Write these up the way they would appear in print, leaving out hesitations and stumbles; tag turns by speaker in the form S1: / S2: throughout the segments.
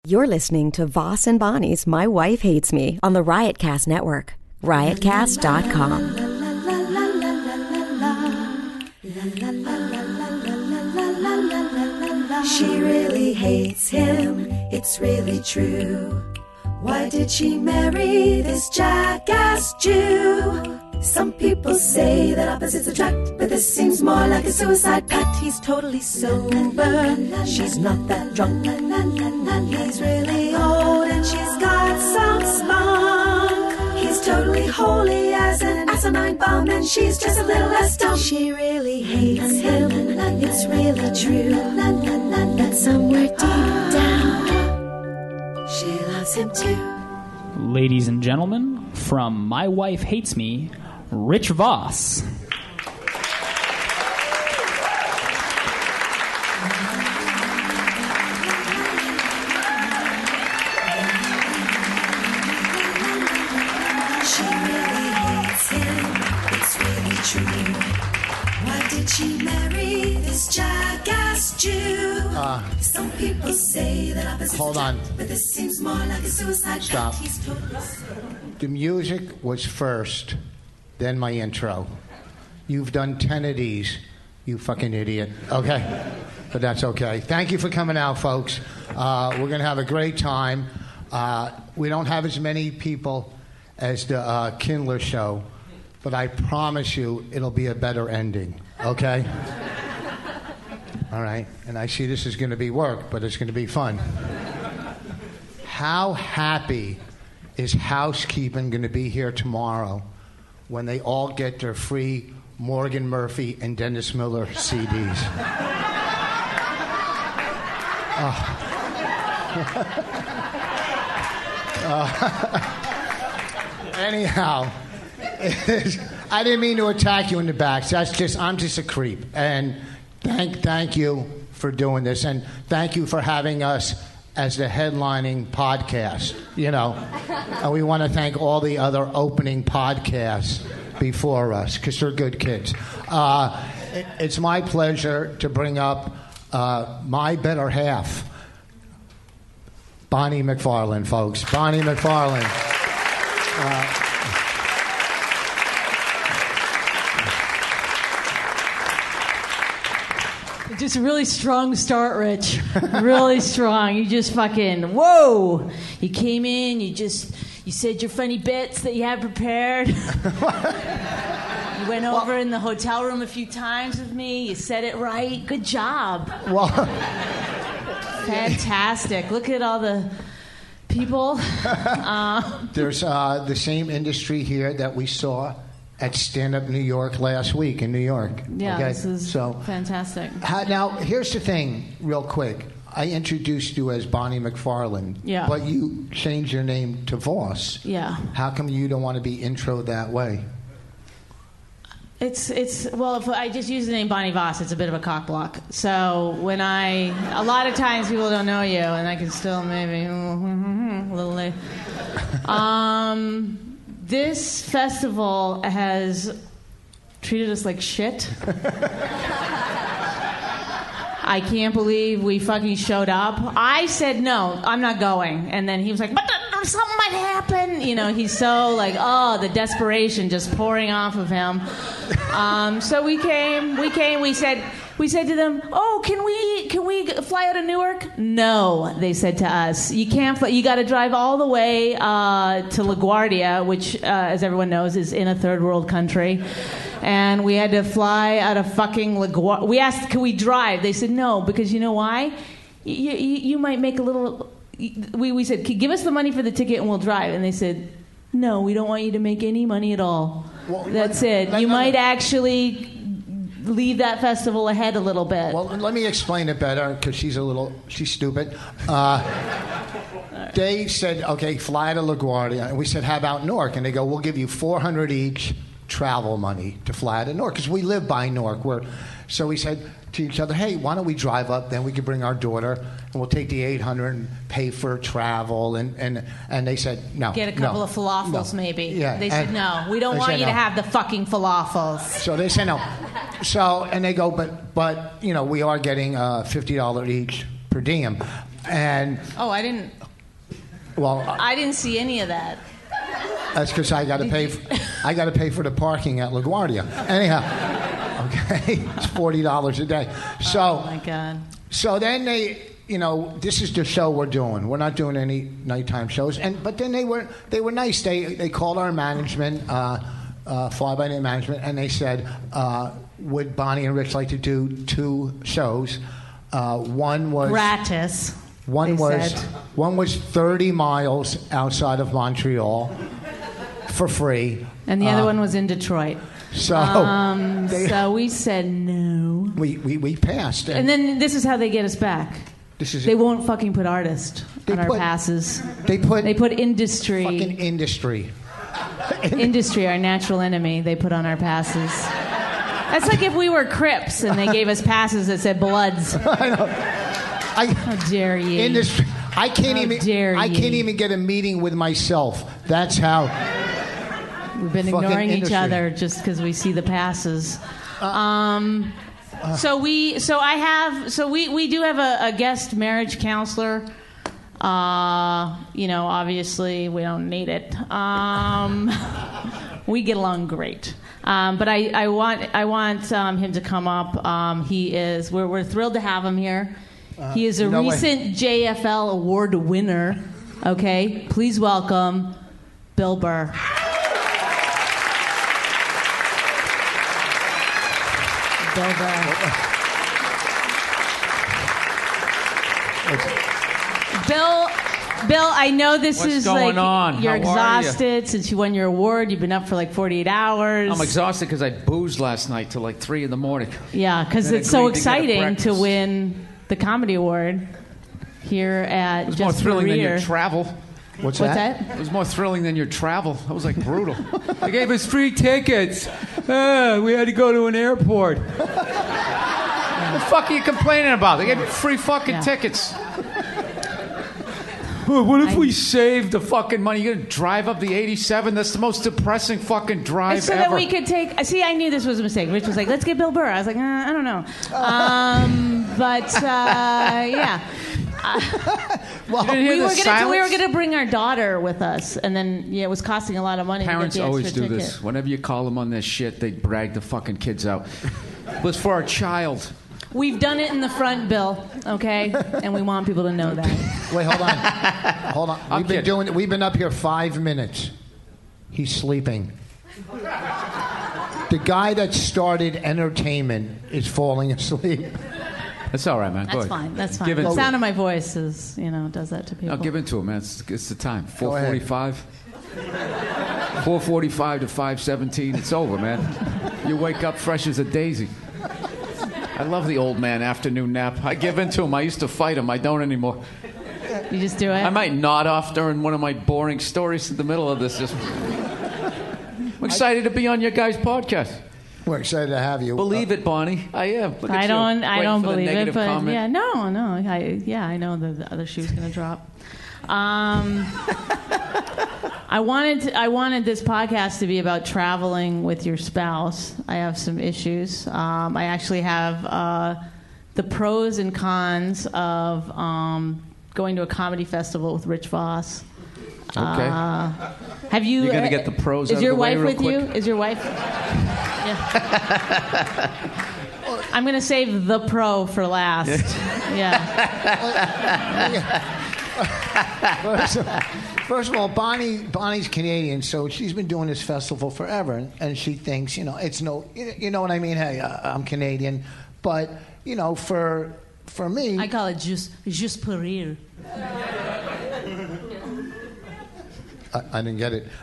S1: You're listening to Voss and Bonnie's My Wife Hates Me on the Riotcast Network. Riotcast.com.
S2: She really hates him, it's really true. Why did she marry this jackass Jew? Some people say that opposites attract, but this seems more like a suicide pact. He's totally sober, she's not that drunk. He's really old and she's got some spunk. He's totally holy as an asinine bomb, and she's just a little less dumb. She really hates him, it's really true. But somewhere deep down, she loves him too.
S3: Ladies and gentlemen, from My Wife Hates Me, Rich Voss.
S2: She really hates him, it's really true. Why did she marry this jackass Jew? Some people say that opposites
S4: Hold on.
S2: attract, but this seems more like a suicide
S4: Stop.
S2: pact. He's totally sober.
S4: The music was first, then my intro. You've done 10 of these, you fucking idiot. Okay? But that's okay. Thank you for coming out, folks. We're going to have a great time. We don't have as many people as the Kindler show, but I promise you it'll be a better ending. Okay? All right? And I see this is going to be work, but it's going to be fun. How happy is housekeeping going to be here tomorrow when they all get their free Morgan Murphy and Dennis Miller CDs? Anyhow, I didn't mean to attack you in the back. I'm just a creep. And thank you for doing this, and thank you for having us as the headlining podcast, you know. And we want to thank all the other opening podcasts before us, because they're good kids. It's my pleasure to bring up my better half, Bonnie McFarlane, folks. Bonnie McFarlane.
S5: Just a really strong start, Rich. Really strong. You just fucking, whoa. You came in, you said your funny bits that you had prepared. You went over in the hotel room a few times with me. You said it right. Good job.
S4: Well,
S5: fantastic. Look at all the people.
S4: There's the same industry here that we saw at Stand Up New York last week in New York.
S5: Yeah,
S4: okay?
S5: This is fantastic.
S4: Now, here's the thing, real quick. I introduced you as Bonnie McFarlane,
S5: yeah,
S4: but you changed your name to Voss.
S5: Yeah. How
S4: come you don't want to be introed that way?
S5: Well, if I just use the name Bonnie Voss, it's a bit of a cock block. So a lot of times people don't know you, and I can still maybe a little late. This festival has treated us like shit. I can't believe we fucking showed up. I said, no, I'm not going. And then he was like, but something might happen. You know, he's so like, the desperation just pouring off of him. So we came, we said to them, can we fly out of Newark? No, they said to us. You can't fly, you got to drive all the way to LaGuardia, which, as everyone knows, is in a third world country. And we had to fly out of fucking LaGuardia. We asked, can we drive? They said no, because you know why? You might make a little... We said, give us the money for the ticket and we'll drive. And they said, no, we don't want you to make any money at all. Well, that's it. You might actually leave that festival ahead a little bit.
S4: Well, let me explain it better, because she's stupid. They said, okay, fly to LaGuardia. And we said, how about Newark? And they go, we'll give you $400 each travel money to fly to Newark, because we live by Newark. So we said to each other, hey, why don't we drive up? Then we can bring our daughter, and we'll take the $800 and pay for travel. And they said, no.
S5: Get a couple of falafels, maybe.
S4: Yeah.
S5: They said, no, we don't want you to have the fucking falafels.
S4: So they said no. And they go, but we are getting $50 each per diem. And
S5: Oh, I didn't see any of that.
S4: That's because I got to pay. I got to pay for the parking at LaGuardia. Anyhow, okay, it's $40 a day. So,
S5: Oh my God.
S4: So then they, this is the show we're doing. We're not doing any nighttime shows. But then they were nice. They called our management, Fly By Night management, and they said, would Bonnie and Rich like to do 2 shows? One was
S5: gratis.
S4: One was 30 miles outside of Montreal for free.
S5: And the other one was in Detroit.
S4: So
S5: so we said no.
S4: We passed.
S5: And then this is how they get us back. They won't fucking put artist on our passes. They put industry.
S4: Fucking industry.
S5: Industry, our natural enemy, they put on our passes. That's like if we were Crips and they gave us passes that said Bloods.
S4: I know.
S5: How dare you?
S4: Industry. I can't even get a meeting with myself. That's how.
S5: We've been ignoring each other just because we see the passes. So we do have a guest marriage counselor. Obviously we don't need it. We get along great. But I want him to come up. We're thrilled to have him here. He is a recent JFL award winner. Okay, please welcome Bill Burr. Bill Burr. Bill, I know this
S6: What's
S5: is
S6: going on?
S5: You're
S6: How
S5: exhausted since you won your award. You've been up for 48 hours.
S6: I'm exhausted because I boozed last night till 3 in the morning.
S5: Yeah, because it's so exciting to win the comedy award here at
S6: It was
S5: Just
S6: more thrilling than your
S5: Career.
S6: travel.
S4: What's that?
S6: It was more thrilling than your travel. That was brutal. They gave us free tickets. We had to go to an airport. What the fuck are you complaining about? They gave me free fucking tickets. What if we saved the fucking money? You're going to drive up the 87? That's the most depressing fucking drive
S5: so
S6: ever.
S5: that we could take... See, I knew this was a mistake. Rich was like, let's get Bill Burr. I was like, I don't know. Yeah.
S6: Well, we
S5: were going to bring our daughter with us, and then it was costing a lot of money
S6: Parents
S5: to get the
S6: always
S5: extra
S6: do
S5: ticket.
S6: this. Whenever you call them on this shit, they brag the fucking kids out. It was for our child.
S5: We've done it in the front, Bill, okay? And we want people to know that.
S4: Wait, hold on. We've been up here 5 minutes. He's sleeping. The guy that started entertainment is falling asleep.
S6: That's all right, man.
S5: That's fine. That's fine. The sound of my voice is, does that to people.
S6: I'll give it to him, man. It's the time. 4:45. 4:45 to 5:17. It's over, man. You wake up fresh as a daisy. I love the old man afternoon nap. I give in to him. I used to fight him. I don't anymore.
S5: You just do it?
S6: I might nod off during one of my boring stories in the middle of this. I'm excited to be on your guys' podcast.
S4: We're excited to have you.
S6: Believe it, Bonnie. I am. Look at
S5: I don't believe it, but
S6: comment.
S5: yeah, no. I know the other shoe's going to drop. I wanted this podcast to be about traveling with your spouse. I have some issues. I actually have the pros and cons of going to a comedy festival with Rich Voss.
S6: Okay.
S5: Have you?
S6: You're gonna get the pros.
S5: Is
S6: out
S5: your
S6: of the way
S5: wife with
S6: real
S5: you?
S6: quick?
S5: Is your wife? Yeah. I'm gonna save the pro for last. Yeah.
S4: First of all, Bonnie's Canadian, so she's been doing this festival forever, and she thinks, it's no, you know what I mean? Hey, I'm Canadian, but for me,
S5: I call it juste pour rire.
S4: I didn't get it.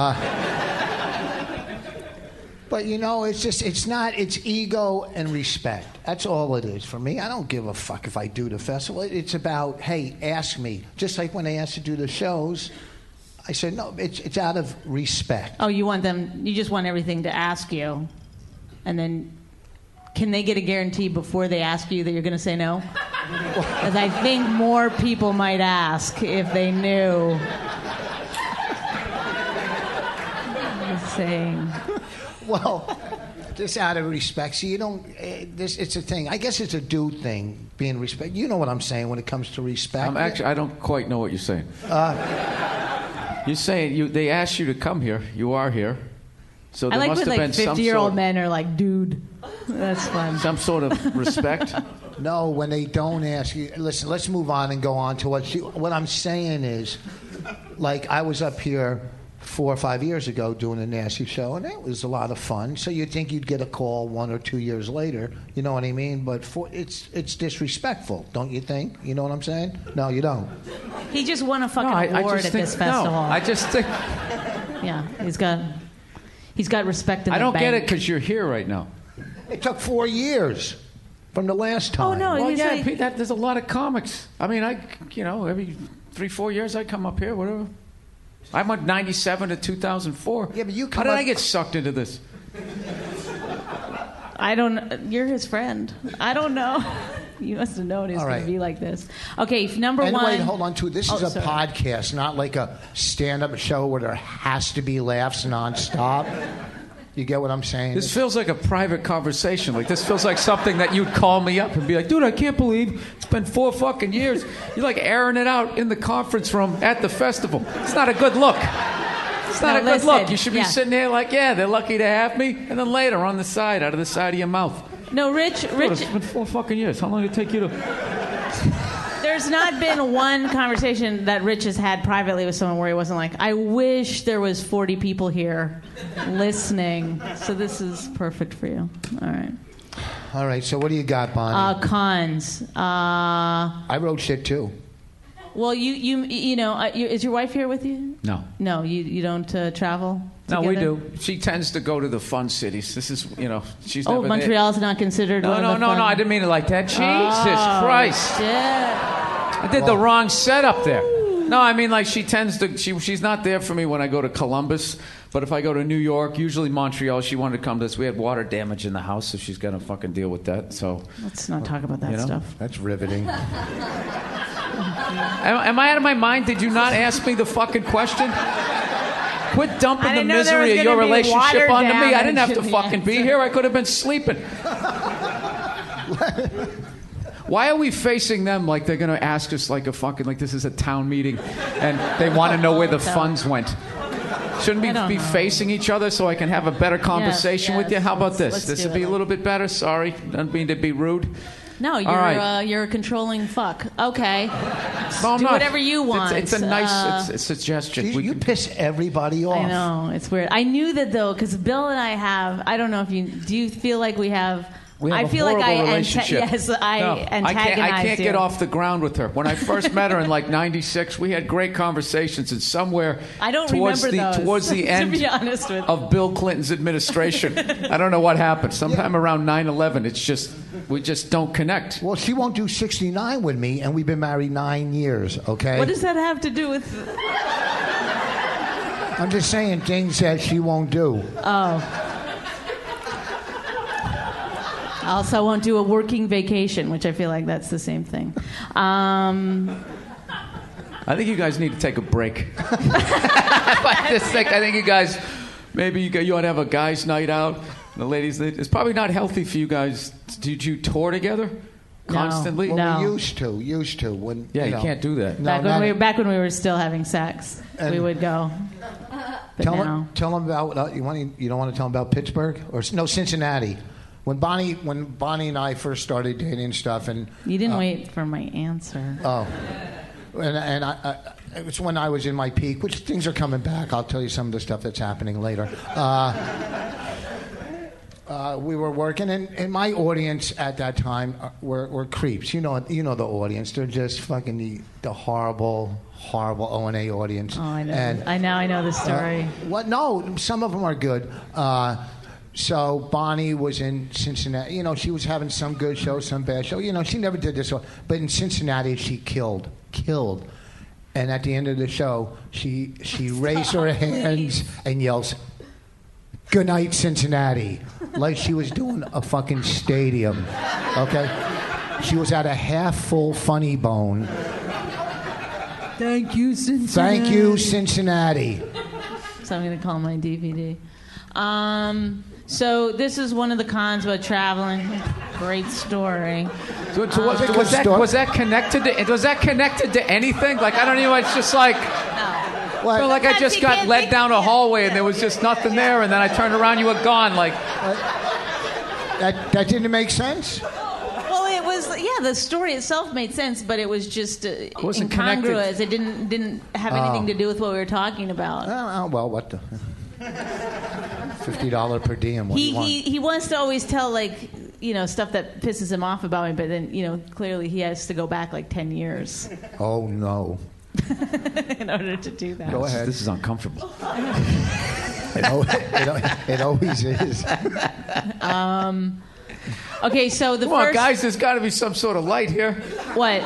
S4: But it's ego and respect. That's all it is for me. I don't give a fuck if I do the festival. It's about, hey, ask me. Just like when they asked to do the shows, I said no. It's out of respect.
S5: Oh, you just want everything to ask you, and then can they get a guarantee before they ask you that you're going to say no? Because I think more people might ask if they knew. Saying.
S4: Well, Just out of respect. See, you don't. It's a thing. I guess it's a dude thing, being respect. You know what I'm saying when it comes to respect.
S6: I don't quite know what you're saying. You're saying they asked you to come here. You are here. So there
S5: I like
S6: must
S5: when
S6: have
S5: like
S6: been
S5: 50-year-old men are like, dude. That's fun.
S6: some sort of respect.
S4: No, when they don't ask you. Listen, let's move on and go on to what I'm saying is, like, I was up here 4 or 5 years ago doing a nasty show, and it was a lot of fun. So you'd think you'd get a call 1 or 2 years later, you know what I mean? But it's disrespectful, don't you think? You know what I'm saying? No, you don't.
S5: He just won a fucking award at this festival.
S6: No, I just think.
S5: Yeah, he's got respect in the
S6: I don't
S5: bank.
S6: get it because you're here right now.
S4: It took 4 years from the last time.
S5: Oh, no.
S6: Well,
S5: he's
S6: yeah,
S5: like-
S6: Pete, there's a lot of comics. I mean, every 3-4 years I come up here, whatever. I went 97 to 2004.
S4: Yeah, but you
S6: How
S4: come
S6: did
S4: up-
S6: I get sucked into this?
S5: You're his friend. I don't know. You must have known it was
S4: All
S5: going
S4: right.
S5: to be like this. Okay, number
S4: And
S5: one.
S4: wait, hold on to it. This is a
S5: sorry.
S4: podcast, not like a stand-up show where there has to be laughs nonstop. You get what I'm saying?
S6: This feels like a private conversation. Like, this feels like something that you'd call me up and be like, dude, I can't believe it's been 4 fucking years. You're like airing it out in the conference room at the festival. It's not a good look. It's not a good
S5: listen,
S6: look. You should be
S5: yeah.
S6: sitting there like, yeah, they're lucky to have me. And then later, on the side, out of the side of your mouth.
S5: No, Rich.
S6: Dude, it's been 4 fucking years. How long did it take you to...
S5: There's not been one conversation that Rich has had privately with someone where he wasn't like, I wish there was 40 people here listening. So this is perfect for you. All right.
S4: All right, so what do you got, Bonnie?
S5: Cons.
S4: I wrote shit, too.
S5: Well, you know, is your wife here with you?
S6: No.
S5: No, you don't travel
S6: No,
S5: together?
S6: we do. She tends to go to the fun cities. This is, she's
S5: Oh,
S6: never there.
S5: Montreal's not considered one of the fun...
S6: I didn't mean it like that. Jesus Christ.
S5: Shit.
S6: I did the wrong setup there. No, I mean, like, she tends to... She's not there for me when I go to Columbus. But if I go to New York, usually Montreal, she wanted to come to this. We had water damage in the house, so she's got to fucking deal with that. So
S5: Let's not talk about that stuff.
S4: That's riveting.
S6: Am I out of my mind? Did you not ask me the fucking question? Quit dumping
S5: I
S6: the
S5: didn't know there was
S6: misery of
S5: gonna
S6: your
S5: be
S6: relationship
S5: water
S6: onto me. I didn't have to
S5: damage in the
S6: fucking be
S5: answer.
S6: here. I could have been sleeping. Why are we facing them like they're going to ask us like a fucking, like this is a town meeting and they want to know where the funds went? Shouldn't we
S5: I don't
S6: be
S5: know.
S6: facing each other so I can have a better conversation with you?
S5: yes,
S6: How about this?
S5: let's
S6: This
S5: do
S6: would be
S5: it.
S6: a little bit better. Sorry. Don't mean to be rude.
S5: No, you're
S6: right.
S5: you're a controlling fuck. Okay.
S6: No, I'm
S5: Do
S6: not.
S5: whatever you want.
S6: It's a nice it's a suggestion.
S4: You piss everybody off.
S5: I know, it's weird. I knew that though, because Bill and I have. I don't know if you do. You feel like we have.
S6: We have
S5: I
S6: a
S5: feel like
S6: horrible
S5: I
S6: relationship.
S5: yes, I
S6: No,
S5: antagonize
S6: I can't
S5: you.
S6: get off the ground with her. When I first met her in like '96, we had great conversations, and somewhere
S5: I don't
S6: towards
S5: remember those,
S6: towards the
S5: to
S6: end
S5: be honest with you.
S6: of Bill Clinton's administration, I don't know what happened. Sometime around 9/11, it's just we just don't connect.
S4: Well, she won't do 69 with me, and we've been married 9 years, okay?
S5: What does that have to do with?
S4: I'm just saying things that she won't do.
S5: Oh. Also, won't do a working vacation, which I feel like that's the same thing.
S6: I think you guys need to take a break. I think you guys, maybe you ought to have a guys' night out. The ladies, it's probably not healthy for you guys. Did you tour together constantly?
S5: No.
S4: Well, we used to. When,
S6: Yeah, you
S4: know.
S6: can't do that.
S4: No,
S5: Back when we were still having sex, we would go. But now.
S4: Tell them about. You don't want to tell them about Pittsburgh or no Cincinnati. When Bonnie and I first started dating and stuff, and
S5: You didn't wait for my answer.
S4: oh, and I it was when I was in my peak, which things are coming back. I'll tell you some of the stuff that's happening later. We were working, and my audience at that time were creeps. You know the audience. They're just fucking the horrible O&A audience.
S5: Oh, I know.
S4: And,
S5: I know the story.
S4: what? No, some of them are good. So Bonnie was in Cincinnati. She was having some good show, some bad show. She never did this. But in Cincinnati, she killed. And at the end of the show, she raised her hands and yells, "Good night, Cincinnati," like she was doing a fucking stadium. Okay? She was at a half-full Funny Bone.
S5: Thank you, Cincinnati.
S4: Thank you, Cincinnati.
S5: So I'm going to call my DVD. So this is one of the cons about traveling. Great story.
S6: Was that connected to anything? Like, I don't know. It's just like.
S4: What?
S6: Felt like I just got led down a hallway and there was just nothing there, and then I turned around, you were gone. Like
S4: that didn't make sense.
S5: Well, it was the story itself made sense, but it was just
S6: wasn't
S5: incongruous.
S6: connected.
S5: It didn't have anything to do with what we were talking about.
S4: Well, what the $50 per diem? What do you want?
S5: He wants to always tell stuff that pisses him off about me, but then clearly he has to go back like 10 years.
S4: Oh no.
S5: In order to do that.
S4: Go ahead.
S6: This is uncomfortable.
S4: It always is.
S5: Okay, so
S6: Come on, guys, there's got to be some sort of light here.
S5: What?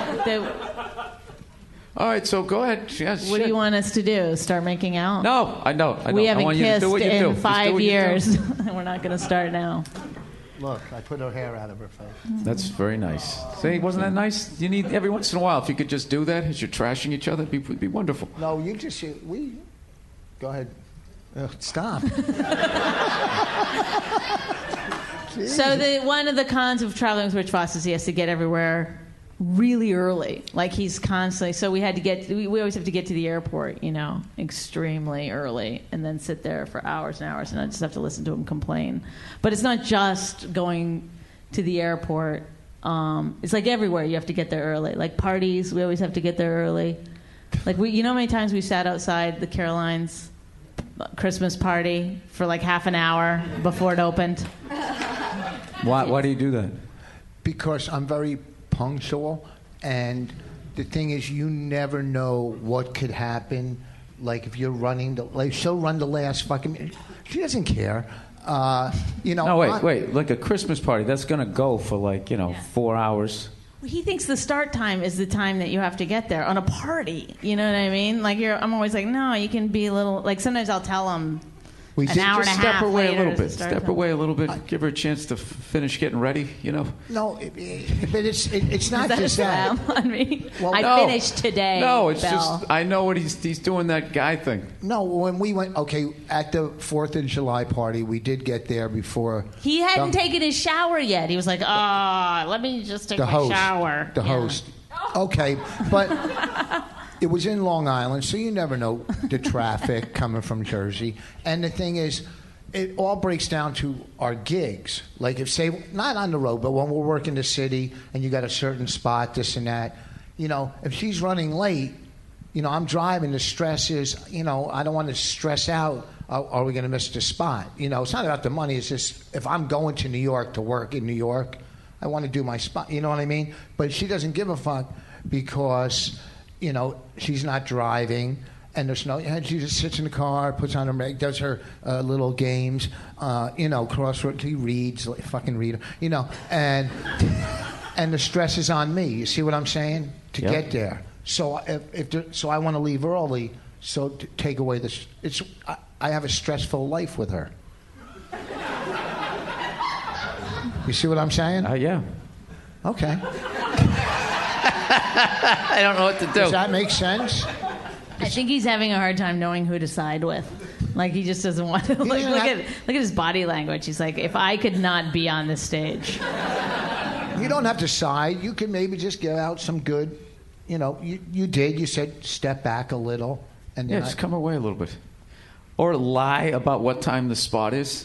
S6: All right, so go ahead.
S5: What do you want us to do? Start making out?
S6: No, I know.
S5: We haven't
S6: I want you to
S5: kissed
S6: do what you
S5: in
S6: do.
S5: 5 years. We're not going to start now.
S4: Look, I put her hair out of her face.
S6: That's very nice. See, wasn't that nice? You need every once in a while, if you could just do that as you're trashing each other, it'd be wonderful.
S4: No, go ahead. Stop.
S5: So one of the cons of traveling with Rich Voss is he has to get everywhere really early. Like he's constantly. So we always have to get to the airport, extremely early, and then sit there for hours and hours, and I just have to listen to him complain. But it's not just going to the airport. It's like everywhere you have to get there early. Like parties, we always have to get there early. Like how many times we sat outside the Carolines Christmas party for like half an hour before it opened.
S6: Why do you do that?
S4: Because I'm very punctual, and the thing is, you never know what could happen. Like if you're running, she'll run the last fucking. She doesn't care.
S6: No, wait. Like a Christmas party, that's gonna go for 4 hours.
S5: He thinks the start time is the time that you have to get there on a party. You know what I mean? Like I'm always like, no, you can be a little. Like sometimes I'll tell him. An hour and a half later.
S6: Step away a little bit. Give her a chance to finish getting ready.
S4: No, but it's not just that.
S5: On me?
S4: Well,
S5: I finished today.
S6: No, it's
S5: Bell.
S6: just I know what he's doing, that guy thing.
S4: No, when we went at the 4th of July party, we did get there before.
S5: He hadn't taken his shower yet. He was like, let me just take my shower.
S4: The host. Okay, but. It was in Long Island, so you never know the traffic coming from Jersey. And the thing is, it all breaks down to our gigs. Like if, say, not on the road, but when we're working the city and you got a certain spot, this and that, if she's running late, I'm driving, the stress is, I don't want to stress out, are we going to miss the spot? It's not about the money, it's just, if I'm going to New York to work in New York, I want to do my spot, you know what I mean? But she doesn't give a fuck because... she's not driving, and there's she just sits in the car, puts on her, does her little games, crossword. He reads, fucking reader, and the stress is on me. You see what I'm saying? To get there. So I want to leave early. So to take away this, I have a stressful life with her. You see what I'm saying?
S6: Yeah.
S4: Okay.
S6: I don't know what to do.
S4: Does that make sense?
S5: I think he's having a hard time knowing who to side with. Like he just doesn't want to. Look at his body language. He's like, if I could not be on this stage.
S4: You don't have to side. You can maybe just give out some good. You did. You said step back a little, and then
S6: just come away a little bit, or lie about what time the spot is.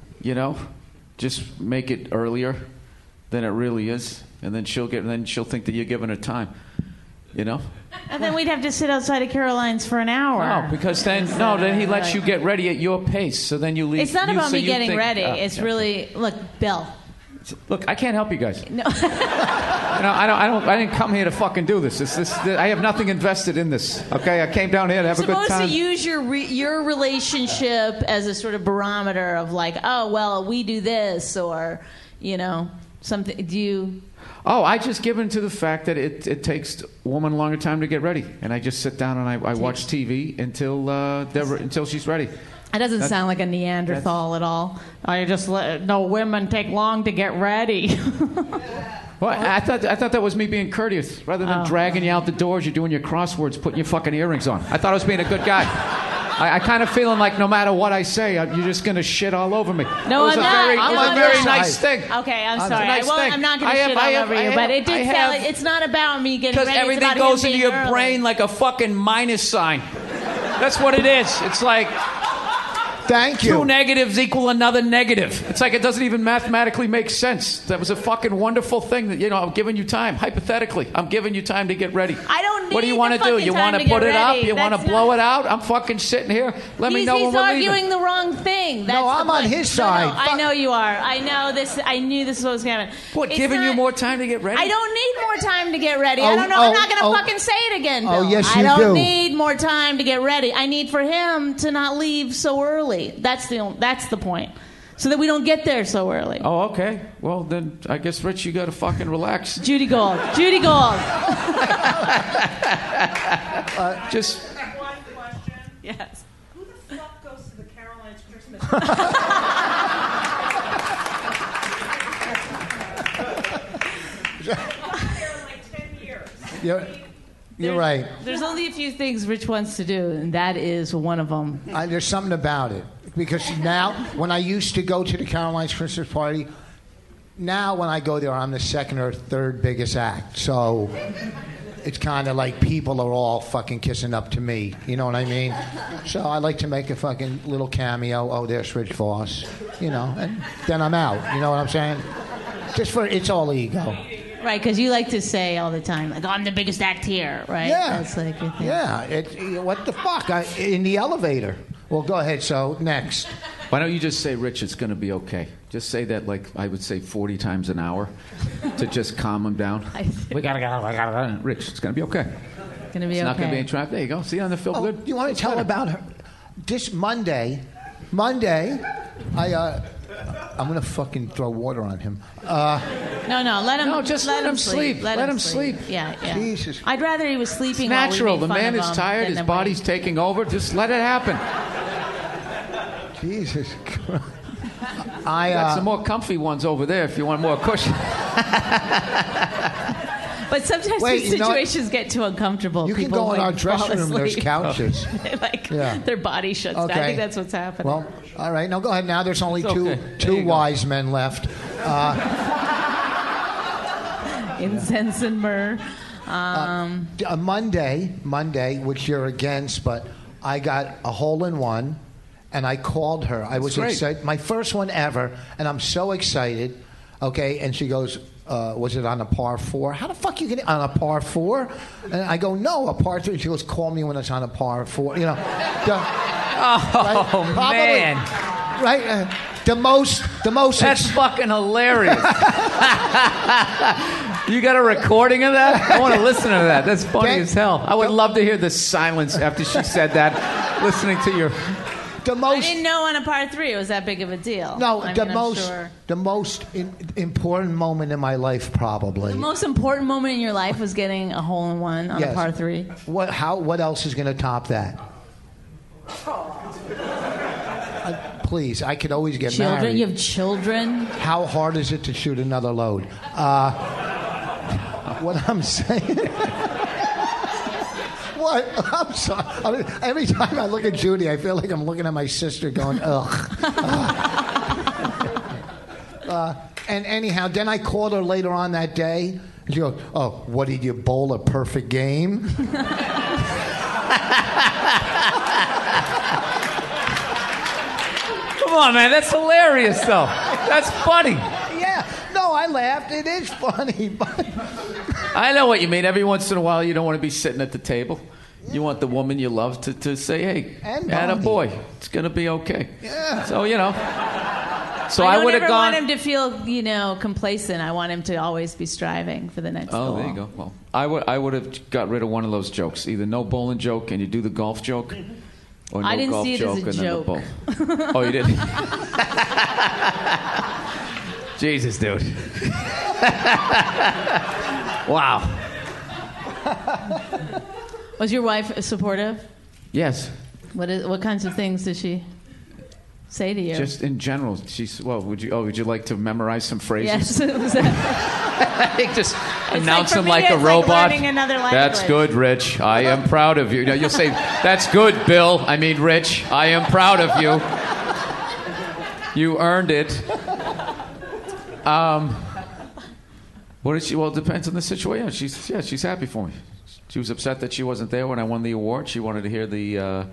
S6: Just make it earlier than it really is. And then she'll think that you're giving her time, And
S5: then we'd have to sit outside of Caroline's for an hour.
S6: No, because then he lets you get ready at your pace. So then you leave.
S5: It's not about me getting ready. It's really Bill.
S6: Look, I can't help you guys. No. I didn't come here to fucking do this. I have nothing invested in this. Okay, I came down here to have a good time.
S5: Supposed to use your relationship as a sort of barometer of like, oh well, we do this, or something. Do you?
S6: Oh, I just give in to the fact that it takes a woman a longer time to get ready, and I just sit down and I watch TV until she's ready.
S5: It doesn't sound like a Neanderthal at all. I just no women take long to get ready.
S6: Well, I thought that was me being courteous, rather than dragging you out the doors. You're doing your crosswords, putting your fucking earrings on. I thought I was being a good guy. I kind of feeling like no matter what I say, you're just going to shit all over me.
S5: No,
S6: it was
S5: I'm
S6: a
S5: not.
S6: very,
S5: I'm
S6: it was
S5: on
S6: a very
S5: your
S6: nice
S4: side.
S6: thing.
S5: Okay, I'm
S6: It's a
S5: sorry.
S6: nice thing.
S5: I'm not going to
S6: I
S5: shit
S6: have-
S5: all over you, but it did sound like it's not about me getting
S6: Because
S5: ready.
S6: everything
S5: it's about
S6: goes
S5: him
S6: into
S5: being
S6: your
S5: early.
S6: brain like a fucking minus sign. That's what it is. It's like
S4: Thank you.
S6: two negatives equal another negative. It's like it doesn't even mathematically make sense. That was a fucking wonderful thing that, I'm giving you time. Hypothetically, I'm giving you time to get ready.
S5: I don't need
S6: What do you
S5: the
S6: want to do?
S5: fucking
S6: You
S5: time
S6: want
S5: to
S6: put
S5: get
S6: it up?
S5: ready.
S6: You want to
S5: That's
S6: blow
S5: not-
S6: it out? I'm fucking sitting here. Let me know
S5: He's
S6: when we're leaving.
S5: arguing the wrong thing. That's
S4: No,
S5: the
S4: I'm on
S5: point.
S4: his
S5: No,
S4: side.
S5: I know you are. I know this. I knew this was what was going to happen.
S6: What,
S5: It's
S6: giving you
S5: not-
S6: more time to get ready?
S5: I don't need more time to get ready.
S4: Oh,
S5: I don't know.
S4: oh,
S5: I'm not going to
S4: oh.
S5: fucking say it again, Bill.
S4: Oh, yes,
S5: I
S4: you
S5: don't
S4: do.
S5: need more time to get ready. I need for him to not leave so early. That's the point. So that we don't get there so early.
S6: Oh, okay. Well, then I guess, Rich, you got to fucking relax.
S5: Judy Gold. Judy Gold.
S6: Just...
S7: One question.
S5: Yes.
S7: Who the fuck goes to the Caroline's Christmas? Here in like 10 years.
S4: You're right.
S5: There's only a few things Rich wants to do, and that is one of them.
S4: There's something about it. Because now, when I used to go to the Caroline's Christmas party, now when I go there, I'm the second or third biggest act. So it's kind of like people are all fucking kissing up to me. You know what I mean? So I like to make a fucking little cameo. Oh, there's Rich Voss. And then I'm out. You know what I'm saying? It's all ego.
S5: Right, because you like to say all the time, like, I'm the biggest act here, right?
S4: Yeah.
S5: That's like your thing.
S4: Yeah. What the fuck? In the elevator. Well, go ahead. So, next.
S6: Why don't you just say, Rich, it's going to be okay? Just say that, like, I would say 40 times an hour to just calm him down. We got to go. Rich, it's going to be okay.
S5: It's going to be
S6: It's
S5: okay.
S6: not going to be in traffic. There you go. See on the film good?
S4: You want to tell about her? This Monday, I'm going to fucking throw water on him.
S5: No, let him.
S6: No, just let him sleep. Let him sleep.
S5: Yeah.
S4: Jesus.
S5: I'd rather he was sleeping.
S6: It's natural.
S5: While we
S6: The
S5: made fun
S6: man
S5: of
S6: is
S5: him
S6: tired.
S5: than
S6: His
S5: the
S6: body's
S5: way-
S6: taking over. Just let it happen.
S4: Jesus Christ.
S6: Got some more comfy ones over there if you want more cushion.
S5: But sometimes
S4: Wait,
S5: these
S4: you know what?
S5: situations get too uncomfortable.
S4: You can
S5: People,
S4: go in
S5: like,
S4: our dressing
S5: fall
S4: room. There's
S5: asleep.
S4: couches. Yeah.
S5: Their body shuts down. I
S4: Okay.
S5: think that's what's happening.
S4: Well, all right. Now go ahead. Now there's only
S6: It's okay. There
S4: two
S6: you go.
S4: wise men left.
S5: Incense and myrrh.
S4: Monday, which you're against, but I got a hole-in-one, and I called her. I was
S6: great.
S4: excited. My first one ever, and I'm so excited. Okay, and she goes, was it on a par 4? How the fuck you get on a par 4? And I go, no, a par 3. She goes, call me when it's on a par 4.
S6: Oh, man.
S4: Right? The most.
S6: That's fucking hilarious. You got a recording of that? I want to listen to that. That's funny
S4: That-
S6: as hell. I would love to hear the silence after she said that, listening to your...
S4: the
S5: I
S4: most.
S5: didn't know on a par 3 it was that big of a deal.
S4: No,
S5: I
S4: the
S5: mean, I'm
S4: most.
S5: sure.
S4: The most important moment in my life, probably.
S5: The most important moment in your life was getting a hole-in-one on
S4: Yes.
S5: a par 3.
S4: What else is going to top that? Please, I could always get
S5: Children?
S4: married.
S5: You have children?
S4: How hard is it to shoot another load? What I'm saying. What? I'm sorry. I mean, every time I look at Judy, I feel like I'm looking at my sister going, ugh. And anyhow, then I called her later on that day. And she goes, oh, what, did you bowl a perfect game?
S6: Come on, man. That's hilarious, though. That's funny.
S4: Yeah. No, I laughed. It is funny. But
S6: I know what you mean. Every once in a while, you don't want to be sitting at the table. You want the woman you love to say, hey,
S4: And
S6: atta
S4: Bonnie.
S6: boy, it's going to be okay.
S4: Yeah.
S6: So, So
S5: I
S6: I
S5: don't
S6: would have
S5: ever
S6: gone...
S5: want him to feel, complacent. I want him to always be striving for the next goal.
S6: Oh, there you go. Well, I would have got rid of one of those jokes. Either no bowling joke and you do the golf joke, or no
S5: I didn't
S6: golf
S5: see it
S6: joke
S5: as a
S6: and
S5: joke.
S6: then the bowl. Oh, you didn't? Jesus, dude. Wow.
S5: Was your wife supportive?
S6: Yes.
S5: What kinds of things did she? say to you?
S6: Just in general. Would you like to memorize some phrases?
S5: Yes.
S6: Just
S5: It's
S6: announce
S5: like, for
S6: them
S5: me,
S6: like a
S5: it's like
S6: robot.
S5: learning another language.
S6: That's good, Rich. I am proud of you. Now, you'll say, that's good, Bill. I mean, Rich. I am proud of you. You earned it. What did she? Well, it depends on the situation. She's happy for me. She was upset that she wasn't there when I won the award. She wanted to hear the, all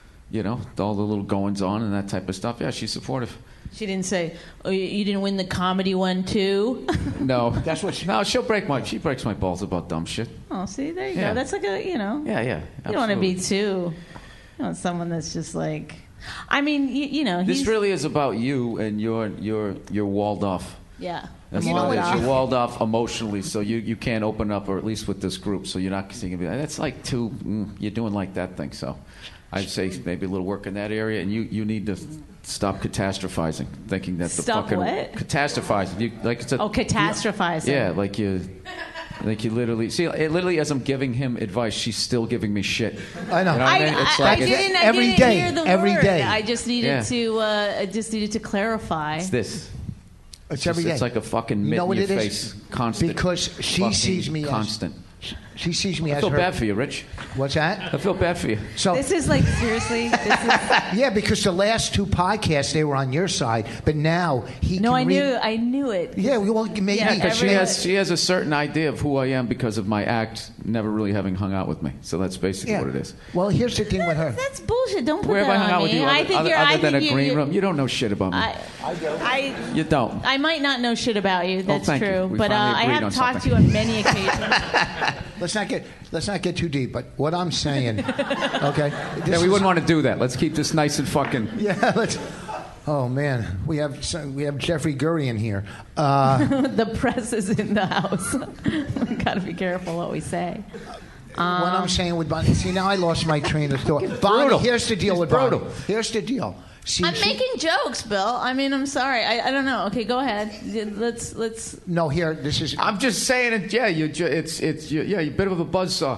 S6: the little goings on and that type of stuff. Yeah, she's supportive.
S5: She didn't say, "Oh, you didn't win the comedy one too."
S6: No, that's what she. No, she breaks my balls about dumb shit.
S5: Oh, see, there you
S6: Yeah.
S5: go. That's like a,
S6: Yeah.
S5: You don't want to be too. You want someone that's just like, I mean,
S6: This
S5: he's
S6: really is about you, and you're walled off.
S5: yeah.
S6: That's
S5: I'm
S6: what
S5: walled
S6: it is.
S5: off.
S6: You're walled off emotionally, so you can't open up, or at least with this group. So you're not thinking. That's like you're doing like that thing. So I'd say maybe a little work in that area, and you need to stop catastrophizing, thinking that the
S5: Stop
S6: fucking
S5: what?
S6: catastrophizing.
S5: Catastrophizing.
S6: Yeah, like you literally see. It literally, as I'm giving him advice, she's still giving me shit.
S4: I know.
S6: You know what I mean? It's
S5: I
S6: like
S5: didn't,
S4: every
S5: I didn't
S4: day,
S5: hear the
S4: every
S5: word.
S4: day.
S5: I just needed
S6: Yeah.
S5: to clarify.
S6: it's this.
S4: It's every day.
S6: It's like a fucking mitt
S4: You know what
S6: in your
S4: it
S6: face,
S4: is?
S6: constant.
S4: Because she
S6: fucking
S4: sees me
S6: constant.
S4: She sees me
S6: I
S4: as
S6: feel
S4: her.
S6: bad for you, Rich.
S4: What's that?
S6: I feel bad for you.
S4: So
S5: This is like seriously. This is
S4: yeah, because the last two podcasts they were on your side, but now he.
S5: no.
S4: can
S5: I knew it.
S4: Yeah, well, maybe.
S5: Yeah,
S6: Because
S5: everyone-
S6: she has a certain idea of who I am because of my act, never really having hung out with me. So that's basically
S4: Yeah.
S6: what it is.
S4: Well, here's the thing with her.
S5: That's bullshit. Don't put
S6: Where have
S5: that
S6: I hung
S5: on
S6: out with
S5: me.
S6: you
S5: I think you're.
S6: other than a
S5: think
S6: green
S5: you,
S6: room? You don't know shit about me. You don't.
S5: I might not know shit about you. That's
S6: thank you.
S5: true.
S6: We
S5: But
S6: finally
S5: I
S6: agreed
S5: have
S6: on
S5: talked to
S6: something.
S5: you on many occasions.
S4: Let's not get too deep. But what I'm saying, okay?
S6: Yeah, we wouldn't want to do that. Let's keep this nice and fucking.
S4: Yeah, let's. Oh man, we have Jeffrey Gurian here.
S5: The press is in the house. We gotta be careful what we say.
S4: What I'm saying with Bonnie. See, now I lost my train of thought. Bonnie,
S6: brutal.
S4: here's the deal
S6: It's
S4: with
S6: brutal.
S4: Bonnie. Here's the deal. See,
S5: I'm making jokes, Bill. I mean, I'm sorry. I don't know. Okay, go ahead. Let's.
S4: No, here. This is.
S6: I'm just saying it. Yeah, you're a bit of a buzzsaw.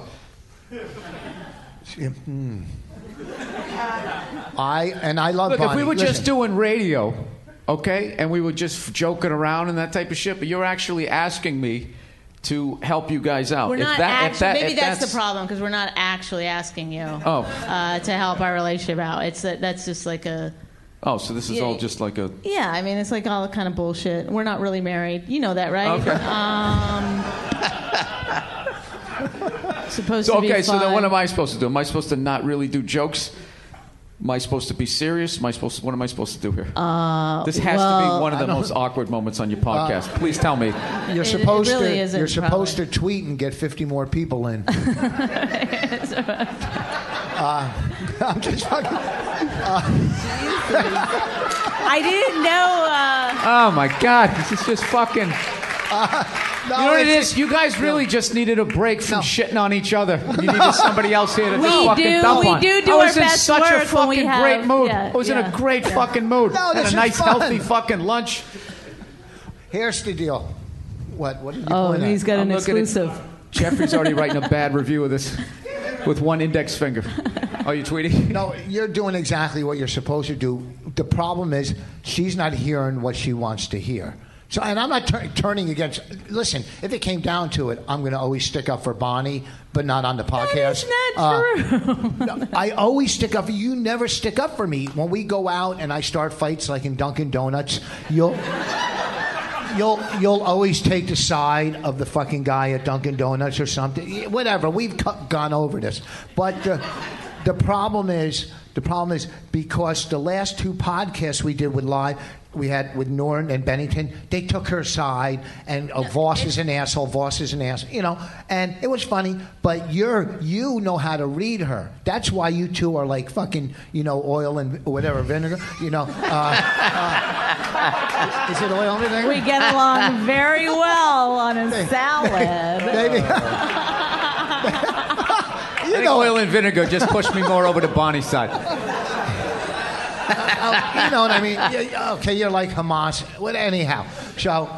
S4: I love
S6: Look,
S4: Bonnie.
S6: if we were
S4: Listen,
S6: just doing radio, okay, and we were just joking around and that type of shit, but you're actually asking me to help you guys out.
S5: We're
S6: If
S5: not
S6: that- if
S5: actually.
S6: that-
S5: Maybe
S6: if
S5: that's the problem because we're not actually asking you.
S6: Oh.
S5: To help our relationship out. That's just like a.
S6: Oh, so this is
S5: Yeah.
S6: all just like a.
S5: Yeah, I mean, it's like all kind of bullshit. We're not really married. You know that, right?
S6: Okay.
S5: Supposed
S6: So,
S5: to be
S6: okay, so then
S5: fun.
S6: what am I supposed to do? Am I supposed to not really do jokes? Am I supposed to be serious? What am I supposed to do here? This has to be one of the most awkward moments on your podcast. Please tell me.
S4: You're supposed
S5: really
S4: to.
S5: isn't,
S4: You're supposed to tweet and get 50 more people in. I'm just fucking.
S5: I didn't know.
S6: Oh my God, this is just fucking.
S4: No,
S6: You know what it
S4: it's-
S6: is? You guys really just needed a break from
S4: No.
S6: shitting on each other. You needed somebody else here to
S5: We
S6: just fucking
S5: do-
S6: dump
S5: we
S6: on.
S5: do
S6: I
S5: our
S6: was in
S5: best
S6: such a
S5: work when we
S6: fucking
S5: have-
S6: great mood.
S5: yeah,
S6: I was in
S5: yeah.
S6: a great fucking mood.
S4: No,
S6: Had
S4: this
S6: a
S4: is
S6: nice,
S4: fun.
S6: healthy fucking lunch.
S4: Here's the deal. What are you
S5: Oh,
S4: pointing
S5: he's
S4: at?
S5: got
S6: I'm
S5: an
S6: looking at-
S5: exclusive.
S6: Jeffrey's already writing a bad review of this with one index finger. Are you tweeting?
S4: No, you're doing exactly what you're supposed to do. The problem is she's not hearing what she wants to hear. So, and I'm not turning against. Listen, if it came down to it, I'm going to always stick up for Bonnie, but not on the podcast.
S5: That's not true.
S4: No, I always stick up for you. Never stick up for me. When we go out and I start fights like in Dunkin' Donuts, you'll always take the side of the fucking guy at Dunkin' Donuts or something. Whatever. We've gone over this, but the problem is because the last two podcasts we did with live. We had with Norton and Bennington, they took her side, and Voss is an asshole, and it was funny, but you know how to read her. That's why you two are like fucking, oil and whatever, vinegar, Is it oil and vinegar?
S5: We get along very well on a salad.
S4: Maybe.
S6: I think oil and vinegar just pushed me more over to Bonnie's side.
S4: You know what I mean? Yeah, okay, you're like Hamas. Well, anyhow, so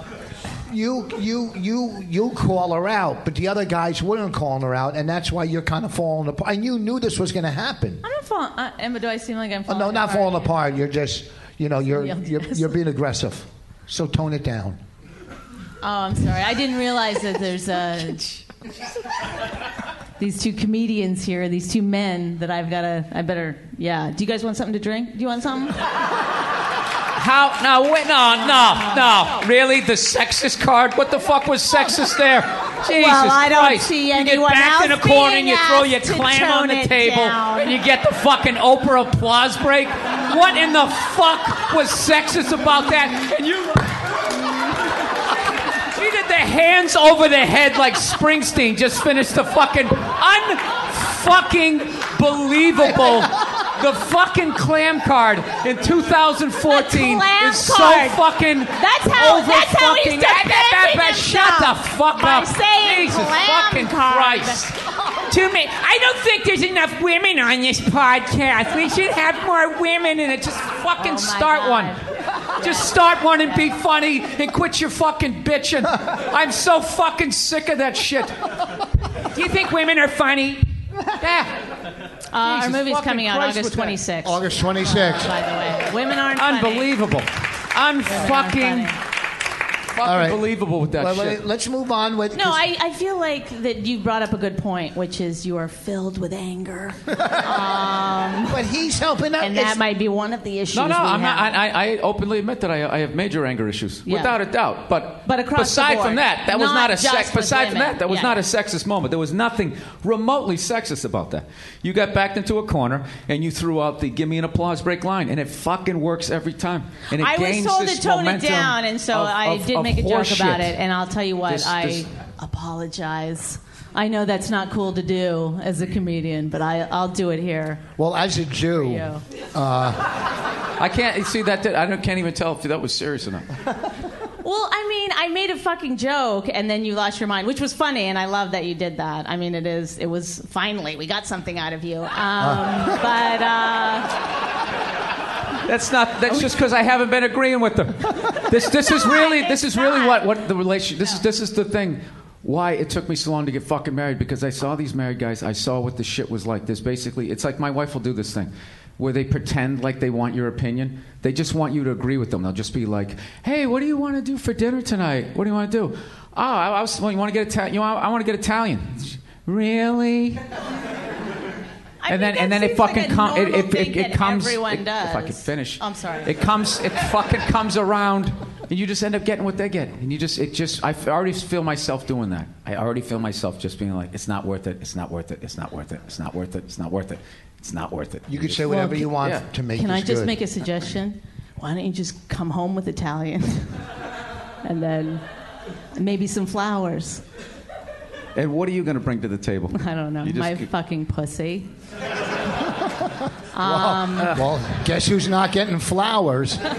S4: you call her out, but the other guys weren't calling her out, and that's why you're kind of falling apart. And you knew this was going to happen.
S5: I'm not falling. Emma, do I seem like I'm falling
S4: No, not
S5: apart?
S4: falling apart. You're just you're being aggressive. So tone it down.
S5: Oh, I'm sorry. I didn't realize that there's these two comedians here, these two men that I better. Do you guys want something to drink? Do you want something?
S6: How? No, wait, no. Really? The sexist card? What the fuck was sexist there? Jesus
S5: well, I don't
S6: Christ.
S5: see
S6: you get
S5: anyone
S6: backed in a
S5: else
S6: corner and
S5: being
S6: you throw your
S5: asked to
S6: clam on the
S5: tone it
S6: table
S5: down.
S6: and you get the fucking Oprah applause break. What in the fuck was sexist about that? And you did the hands over the head like Springsteen just finished the fucking unfucking believable. The fucking clam card in 2014 is so fucking
S5: That's how he's defending
S6: Shut the fuck
S5: by
S6: up.
S5: saying
S6: Jesus
S5: clam
S6: fucking
S5: card.
S6: Christ. To me, I don't think there's enough women on this podcast. We should have more women in it. Just fucking start
S5: God.
S6: one. Just start one and be funny and quit your fucking bitching. I'm so fucking sick of that shit. Do you think women are funny? Yeah.
S5: Our
S6: Jesus
S5: movie's
S6: fucking
S5: coming out
S6: Christ
S5: August
S6: with that.
S5: 26th.
S4: August 26th.
S5: By the way, women aren't funny.
S6: Unbelievable.
S5: Funny.
S4: All right.
S6: Unbelievable with that
S4: Well,
S6: shit.
S4: let's move on with.
S5: No, I feel like that you brought up a good point, which is you are filled with anger.
S4: But he's helping out.
S5: And that might be one of the issues.
S6: No,
S5: we
S6: I'm not.
S5: have.
S6: I openly admit that I have major anger issues,
S5: Yeah.
S6: without a doubt. But
S5: across the
S6: aside
S5: board,
S6: from that, that was
S5: not
S6: not a
S5: just
S6: sex.
S5: with
S6: Aside from
S5: women.
S6: that, that was
S5: Yeah.
S6: not a sexist moment. There was nothing remotely sexist about that. You got backed into a corner and you threw out the "give me an applause break" line, and it fucking works every time. And it
S5: I was
S6: gains
S5: told
S6: this
S5: to tone it
S6: momentum
S5: down, and so I did make a joke
S6: horse
S5: about
S6: shit.
S5: it. And I'll tell you what,
S6: This-
S5: I apologize. I know that's not cool to do as a comedian, but I'll do it here.
S4: Well, as a Jew,
S5: You.
S6: I can't see that. Can't even tell if that was serious or not.
S5: Well, I mean, I made a fucking joke, and then you lost your mind, which was funny, and I love that you did that. I mean, it was finally we got something out of you.
S6: That's just because I haven't been agreeing with them. This is really what the relationship. This is the thing. Why it took me so long to get fucking married, because I saw these married guys. I saw what the shit was like. It's like my wife will do this thing where they pretend like they want your opinion. They just want you to agree with them. They'll just be like, "Hey, what do you want to do for dinner tonight? What do you want to do?" "Oh, you want to get Italian? I want to get Italian." Really? And then it fucking comes. It comes.
S5: Everyone does.
S6: If I could finish.
S5: I'm sorry.
S6: It fucking comes around, and you just end up getting what they get. And I already feel myself doing that. I already feel myself just being like, "It's not worth it. It's not worth it. It's not worth it. It's not worth it. It's not worth it. It's not worth it."
S4: you could say whatever you want to make.
S5: Can I
S4: this
S5: just
S4: good.
S5: make a suggestion? Why don't you just come home with Italian, and then maybe some flowers?
S6: And what are you going to bring to the table?
S5: I don't know. My fucking pussy.
S4: Well, guess who's not getting flowers?
S6: The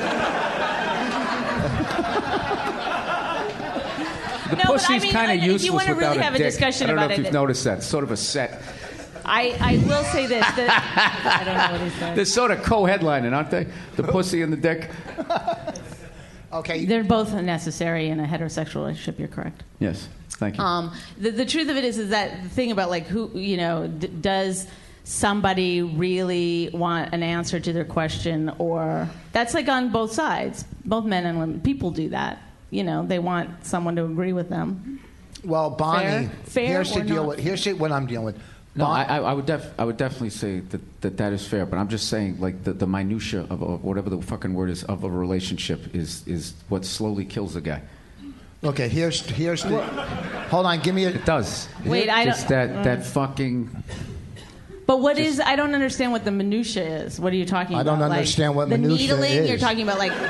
S5: No, but
S6: pussy's
S5: I mean,
S6: kind
S5: if
S6: of
S5: you
S6: useless
S5: wanna really
S6: without
S5: have
S6: a
S5: a
S6: dick.
S5: discussion
S6: I don't know
S5: about
S6: if
S5: it.
S6: you've noticed that. It's sort of a set.
S5: I will say this. I don't know what he said.
S6: They're sort of co-headlining, aren't they? The pussy and the dick.
S4: Okay.
S5: They're both necessary in a heterosexual relationship. You're correct.
S6: Yes. Thank you.
S5: The truth of it is that the thing about like who does somebody really want an answer to their question, or that's like on both sides, both men and women. People do that. They want someone to agree with them.
S4: Well, Bonnie,
S5: Fair
S4: here's
S5: or
S4: the deal
S5: not?
S4: with. Here's what I'm dealing with.
S6: No, I would definitely say that is fair, but I'm just saying like the minutia of whatever the fucking word is of a relationship is what slowly kills a guy.
S4: Okay, here's the. Hold on, give me a.
S6: It does.
S5: Wait, I don't.
S6: It's that fucking.
S5: But what is? I don't understand what the minutia is. What are you talking about?
S4: I don't understand what
S5: the
S4: minutia
S5: needling,
S4: is.
S5: You're talking about like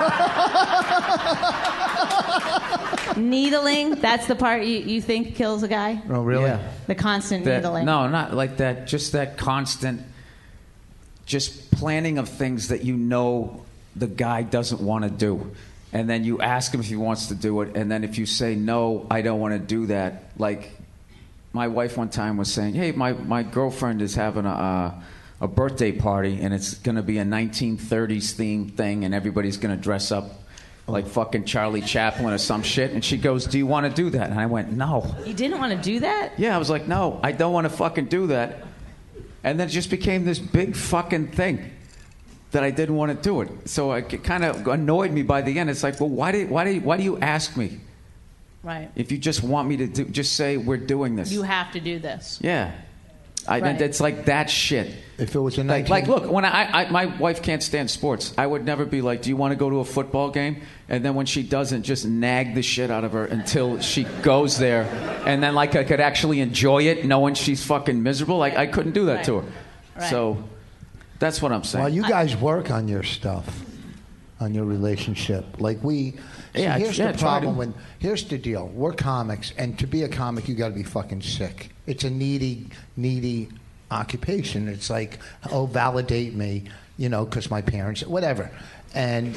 S5: needling. That's the part you think kills a guy.
S4: Oh, really?
S6: Yeah.
S5: The constant needling.
S6: No, not like that. Just that constant, just planning of things that the guy doesn't want to do. And then you ask him if he wants to do it. And then if you say, "No, I don't want to do that." Like my wife one time was saying, "Hey, my girlfriend is having a birthday party, and it's going to be a 1930s themed thing, and everybody's going to dress up like fucking Charlie Chaplin or some shit." And she goes, "Do you want to do that?" And I went, "No."
S5: You didn't want to do that?
S6: Yeah, I was like, "No, I don't want to fucking do that." And then it just became this big fucking thing. that I didn't want to do it. So it kind of annoyed me by the end. It's like, well, why do you ask me?
S5: Right.
S6: If you just want me to do, just say we're doing this.
S5: You have to do this.
S6: Yeah.
S5: Right.
S6: It's like that shit.
S4: If it was a
S6: like look, when my wife can't stand sports, I would never be like, do you want to go to a football game? And then when she doesn't, just nag the shit out of her until she goes there. And then like I could actually enjoy it knowing she's fucking miserable. Like I couldn't do that to her.
S5: Right.
S6: So that's what I'm saying.
S4: Well, you guys work on your stuff, on your relationship. Like here's the problem. Here's the deal. We're comics, and to be a comic, you got to be fucking sick. It's a needy occupation. It's like, validate me, because my parents, whatever. And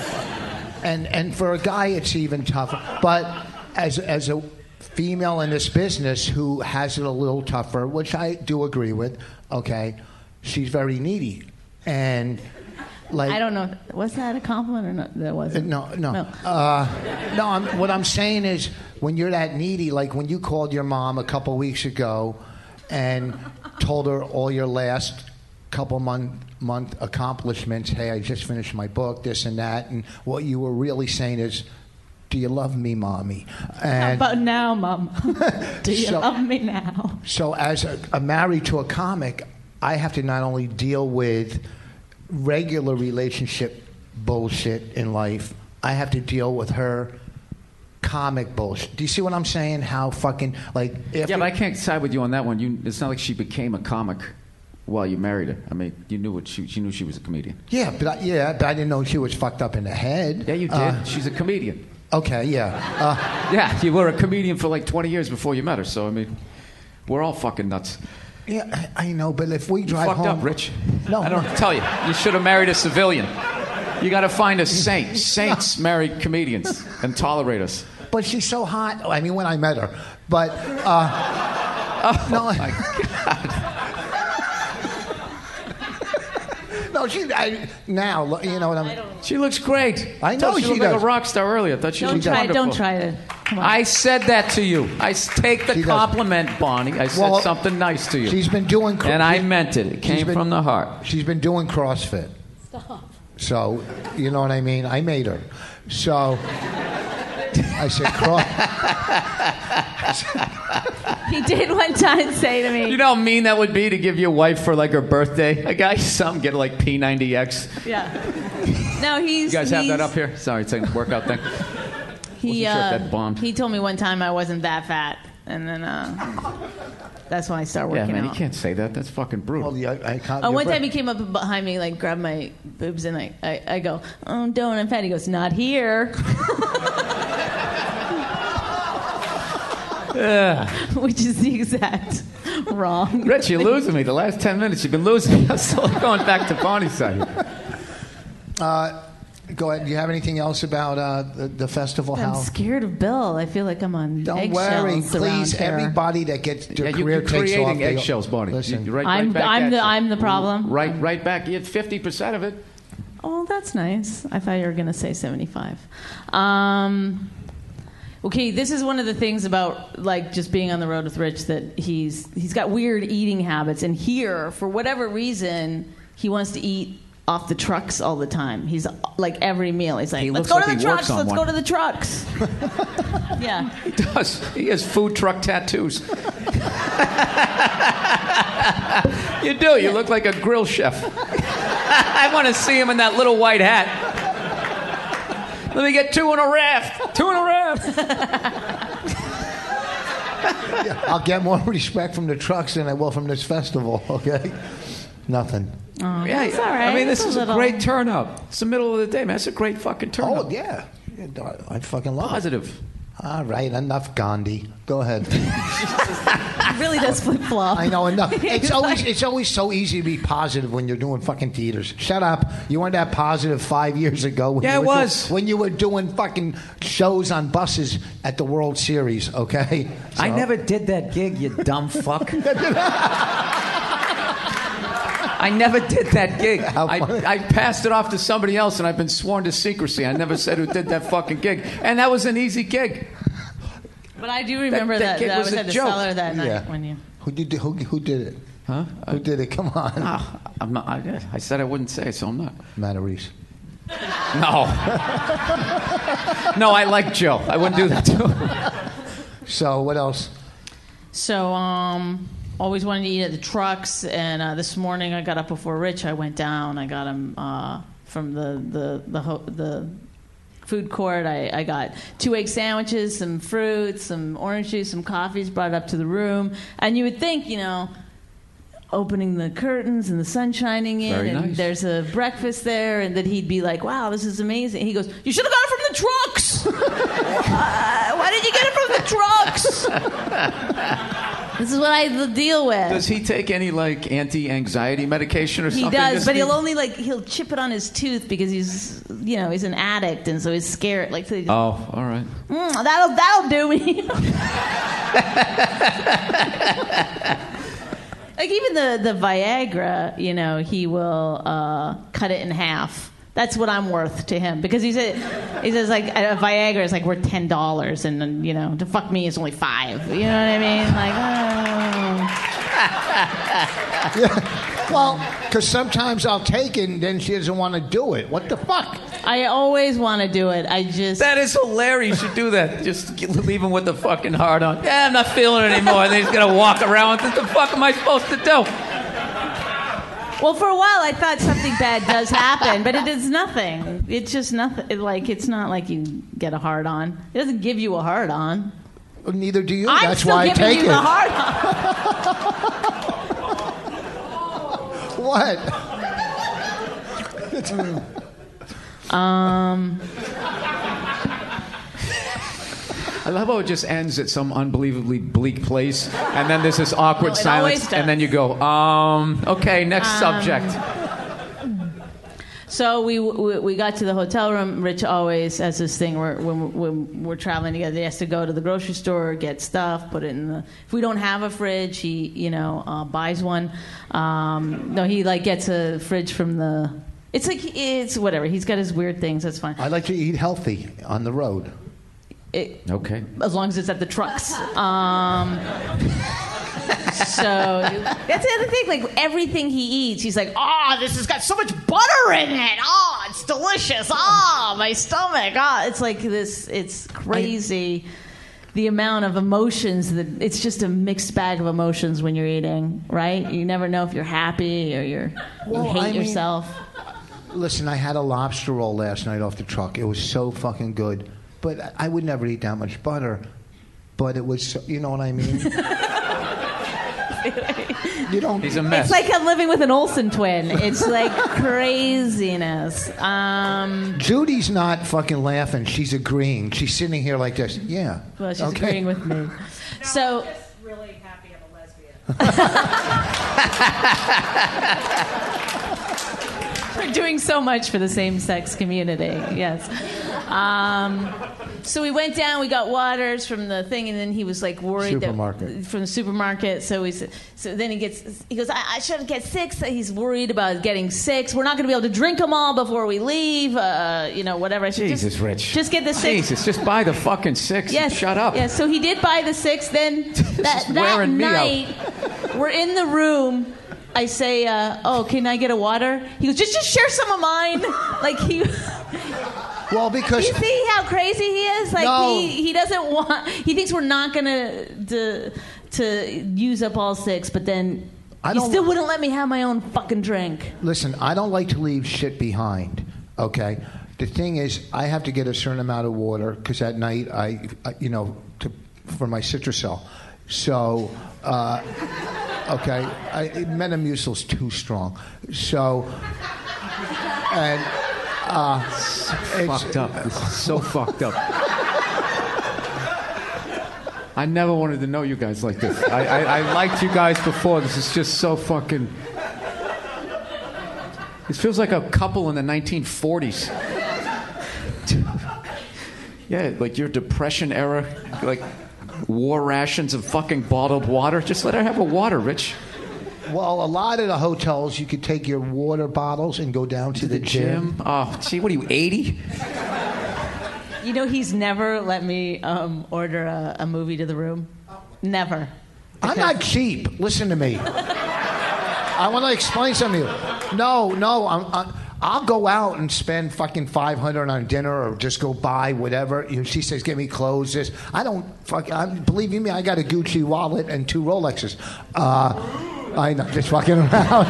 S4: for a guy, it's even tougher. But as a female in this business who has it a little tougher, which I do agree with, okay, she's very needy. And like,
S5: I don't know. Was that a compliment or not? That wasn't.
S4: No. What I'm saying is, when you're that needy, like when you called your mom a couple weeks ago and told her all your last couple month accomplishments, hey, I just finished my book, this and that, and what you were really saying is, do you love me, mommy? And
S5: how about now, Mom? Do you love me now?
S4: So as a married to a comic, I have to not only deal with regular relationship bullshit in life, I have to deal with her comic bullshit. Do you see what I'm saying? How fucking like?
S6: Yeah, but I can't side with you on that one. It's not like she became a comic while you married her. I mean, you knew she knew she was a comedian.
S4: Yeah, but I didn't know she was fucked up in the head.
S6: Yeah, you did. She's a comedian.
S4: Okay, yeah.
S6: Yeah, you were a comedian for like 20 years before you met her. So I mean, we're all fucking nuts.
S4: Yeah, I know, but if we drive
S6: fucked
S4: home...
S6: up, Rich.
S4: No.
S6: I don't tell you. You should have married a civilian. You got to find a saint. Saints marry comedians and tolerate us.
S4: But she's so hot. I mean, when I met her. But,
S6: oh,
S4: no,
S6: my God.
S4: No, now, you know what I'm...
S6: She looks great.
S4: I know
S6: she looked like a rock star earlier. I thought she was wonderful.
S5: Don't try to. Come on.
S6: I said that to you. I take the compliment, Bonnie. I said something nice to you.
S4: She's been doing...
S6: And I meant it. It came from the heart.
S4: She's been doing CrossFit.
S5: Stop.
S4: So, you know what I mean? I made her. So... I said,
S5: He did one time say to me...
S6: You know how mean that would be to give your wife for like her birthday? A guy, something, get like P90X.
S5: Yeah. No,
S6: You guys have that up here? Sorry, it's a workout thing.
S5: He,
S6: wasn't sure if that bombed.
S5: He told me one time I wasn't that fat. And then that's when I started working
S6: Yeah, man,
S5: out.
S6: you can't say that. That's fucking brutal.
S4: Well, yeah, I can't.
S5: One time he came up behind me, like, grabbed my boobs, and I go, oh, don't, I'm fat. He goes, not here. Which is the exact wrong.
S6: Rich, you're losing me. The last 10 minutes you've been losing me. I'm still going back to Bonnie's side.
S4: Go ahead. Do you have anything else about the festival?
S5: I'm scared of Bill. I feel like I'm on
S4: Don't worry,
S5: eggshells
S4: please.
S5: around here.
S4: Everybody that gets their career
S6: you're
S4: takes off.
S6: creating eggshells, Bonnie.
S4: Listen,
S5: I'm the problem.
S6: Right back. You had 50% of it.
S5: Oh, that's nice. I thought you were going to say 75. Okay, this is one of the things about like just being on the road with Rich, that he's got weird eating habits, and here, for whatever reason, he wants to eat off the trucks all the time. He's like every meal. He's like, let's go to the trucks. Let's go to the trucks. Yeah.
S6: He does. He has food truck tattoos. You do. You look like a grill chef. I want to see him in that little white hat. Let me get two in a raft.
S4: Yeah, I'll get more respect from the trucks than I will from this festival, okay? Nothing.
S5: Oh, yeah, that's all right.
S6: I mean, this is a great turnout. It's the middle of the day, man. That's a great fucking turnout.
S4: Oh, yeah. I fucking love
S6: Positive.
S4: it. All right, enough Gandhi. Go ahead.
S5: It really does flip-flop.
S4: I know, enough. It's always so easy to be positive when you're doing fucking theaters. Shut up. You weren't that positive 5 years ago.
S6: Yeah, it was.
S4: When you were doing fucking shows on buses at the World Series, okay?
S6: I never did that gig, you dumb fuck. I never did that gig. I passed it off to somebody else, and I've been sworn to secrecy. I never said who did that fucking gig. And that was an easy gig.
S5: But I do remember
S6: that
S5: that
S6: gig
S5: I
S6: was
S5: was
S6: a
S5: at the
S6: joke.
S5: cellar that night
S4: Yeah.
S5: when you...
S4: Who did it?
S6: Huh?
S4: Who did it? Come on.
S6: Ah, I'm not. I said I wouldn't say it, so I'm not.
S4: Matt Reese.
S6: No. No, I like Joe. I wouldn't do that to him.
S4: So what else?
S5: So, always wanted to eat at the trucks, and this morning I got up before Rich. I went down. I got him from the food court. I got 2 egg sandwiches, some fruits, some orange juice, some coffees. Brought it up to the room, and you would think, opening the curtains and the sun shining in,
S6: Very
S5: and
S6: nice.
S5: there's a breakfast there, and that he'd be like, "Wow, this is amazing." He goes, "You should have got it from the trucks. Why did you get it from the trucks?" This is what I deal with.
S6: Does he take any anti-anxiety medication or something?
S5: He does, but
S6: This-
S5: he'll chip it on his tooth because he's he's an addict, and so he's scared.
S6: Oh, all right.
S5: That'll do me. Like even the Viagra, he will cut it in half. That's what I'm worth to him because he says like a Viagra is like worth $10, and then to fuck me it's only $5. You know what I mean? Like,
S4: Yeah. Well, because sometimes I'll take it and then she doesn't want to do it. What the fuck?
S5: I always want to do it. I just
S6: That is hilarious. You should do that. Just leave him with the fucking heart on. Yeah, I'm not feeling it anymore. And then he's going to walk around. What the fuck am I supposed to do?
S5: Well, for a while I thought something bad does happen, but it is nothing. It's just nothing. It's not like you get a hard on. It doesn't give you a hard on.
S4: Neither do you.
S5: I'm
S4: That's
S5: still
S4: why I
S5: giving
S4: take
S5: you
S4: it.
S5: the hard on.
S4: What?
S6: I love how it just ends at some unbelievably bleak place. And then there's this awkward
S5: No, it
S6: silence.
S5: always
S6: And then you go, okay, next subject.
S5: So we got to the hotel room. Rich always has this thing where when we're traveling together, he has to go to the grocery store, get stuff, put it in the. If we don't have a fridge, he buys one. No, he gets a fridge from the. It's whatever. He's got his weird things. That's fine.
S4: I like to eat healthy on the road.
S6: Okay.
S5: As long as it's at the trucks. So that's the other thing. Like everything he eats, he's like, "Oh, this has got so much butter in it. Oh, it's delicious. Oh, my stomach. Oh, it's like this. It's crazy." The amount of emotions it's just a mixed bag of emotions when you're eating, right? You never know if you're happy or you hate yourself.
S4: Listen, I had a lobster roll last night off the truck. It was so fucking good. But I would never eat that much butter. But it was, you know what I mean? You don't.
S6: He's a mess.
S5: It's like I'm living with an Olsen twin. It's like craziness.
S4: Judy's not fucking laughing. She's agreeing. She's sitting here like this. Yeah.
S5: Well, she's agreeing with me. So.
S7: I'm just really happy I'm a lesbian.
S5: We're doing so much for the same-sex community. Yes. So we went down. We got waters from the thing, and then he was like worried from the supermarket. So then he goes, I shouldn't get sick. So he's worried about getting sick. We're not going to be able to drink them all before we leave. Whatever. I should
S6: Jesus, Rich.
S5: Just get the 6.
S6: Jesus, just buy the fucking 6.
S5: Yes.
S6: Shut up.
S5: Yes. So he did buy the 6. Then that
S6: wearing me
S5: night, we're in the room. I say, can I get a water? He goes, just share some of mine. Like he.
S4: Well, because
S5: you see how crazy he is. Like
S4: No.
S5: he doesn't want. He thinks we're not gonna to use up all 6, but then he still wouldn't let me have my own fucking drink.
S4: Listen, I don't like to leave shit behind. Okay. The thing is, I have to get a certain amount of water because at night for my Citracel. So. Okay, Metamucil's too strong. So, and
S6: Fucked up. This is so fucked up. I never wanted to know you guys like this. I liked you guys before. This is just so fucking. This feels like a couple in the 1940s. Yeah, like your Depression era, like. War rations of fucking bottled water. Just let her have a water, Rich.
S4: Well, a lot of the hotels, you could take your water bottles and go down to the gym.
S6: Oh, gee, what are you, 80?
S5: He's never let me order a movie to the room. Never.
S4: I'm not cheap. Listen to me. I want to explain something to you. No, I'll go out and spend fucking $500 on dinner or just go buy whatever. She says, "Get me clothes." This I don't believe you me. I got a Gucci wallet and 2 Rolexes. I know, just fucking around.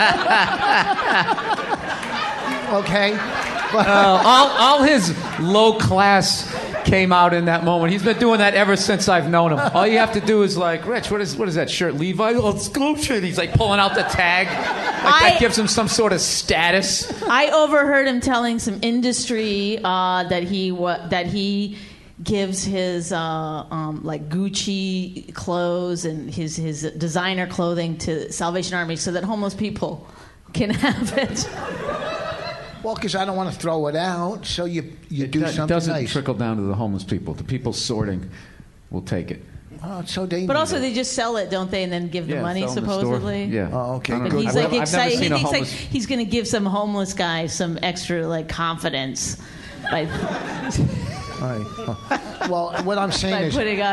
S4: Okay, but
S6: all his low class came out in that moment. He's been doing that ever since I've known him. All you have to do is like, Rich, what is that shirt? Levi? Oh, it's Gucci. He's like pulling out the tag. That gives him some sort of status.
S5: I overheard him telling some industry that he gives his like Gucci clothes and his designer clothing to Salvation Army so that homeless people can have it.
S4: Well, because I don't want to throw it out, so you do something nice.
S6: It doesn't trickle down to the homeless people. The people sorting will take it.
S4: Oh, it's so dangerous.
S5: But also, they just sell it, don't they, and then give the money, supposedly?
S6: Yeah.
S4: Oh, okay.
S5: But
S4: Good.
S5: he's like excited. He thinks
S6: homeless...
S5: like he's going to give some homeless guy some extra like confidence by.
S4: Well, what I'm saying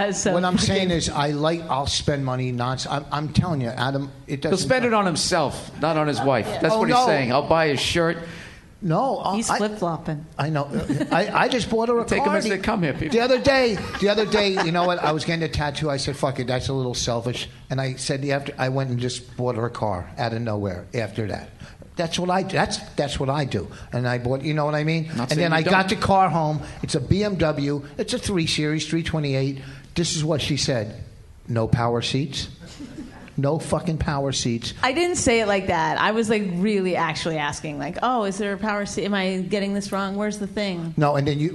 S4: is, I'll spend money. I'm telling you, Adam, it doesn't.
S6: He'll spend it on himself, not on his wife. That's what he's saying. I'll buy his shirt.
S4: No,
S5: he's flip-flopping.
S4: I know. I just bought her a
S6: Take
S4: car.
S6: him as they come here, people.
S4: The other day, you know what? I was getting a tattoo. I said, "Fuck it, that's a little selfish." And I said, I went and just bought her a car out of nowhere. After that, that's what I do. That's what I do. And I bought, you know what I mean? And then I got the car home. It's a BMW. It's a 3 Series, 328. This is what she said: no power seats. No fucking power seats.
S5: I didn't say it like that. I was like really actually asking, like, "Oh, is there a power seat? Am I getting this wrong? Where's the thing?"
S4: No, and then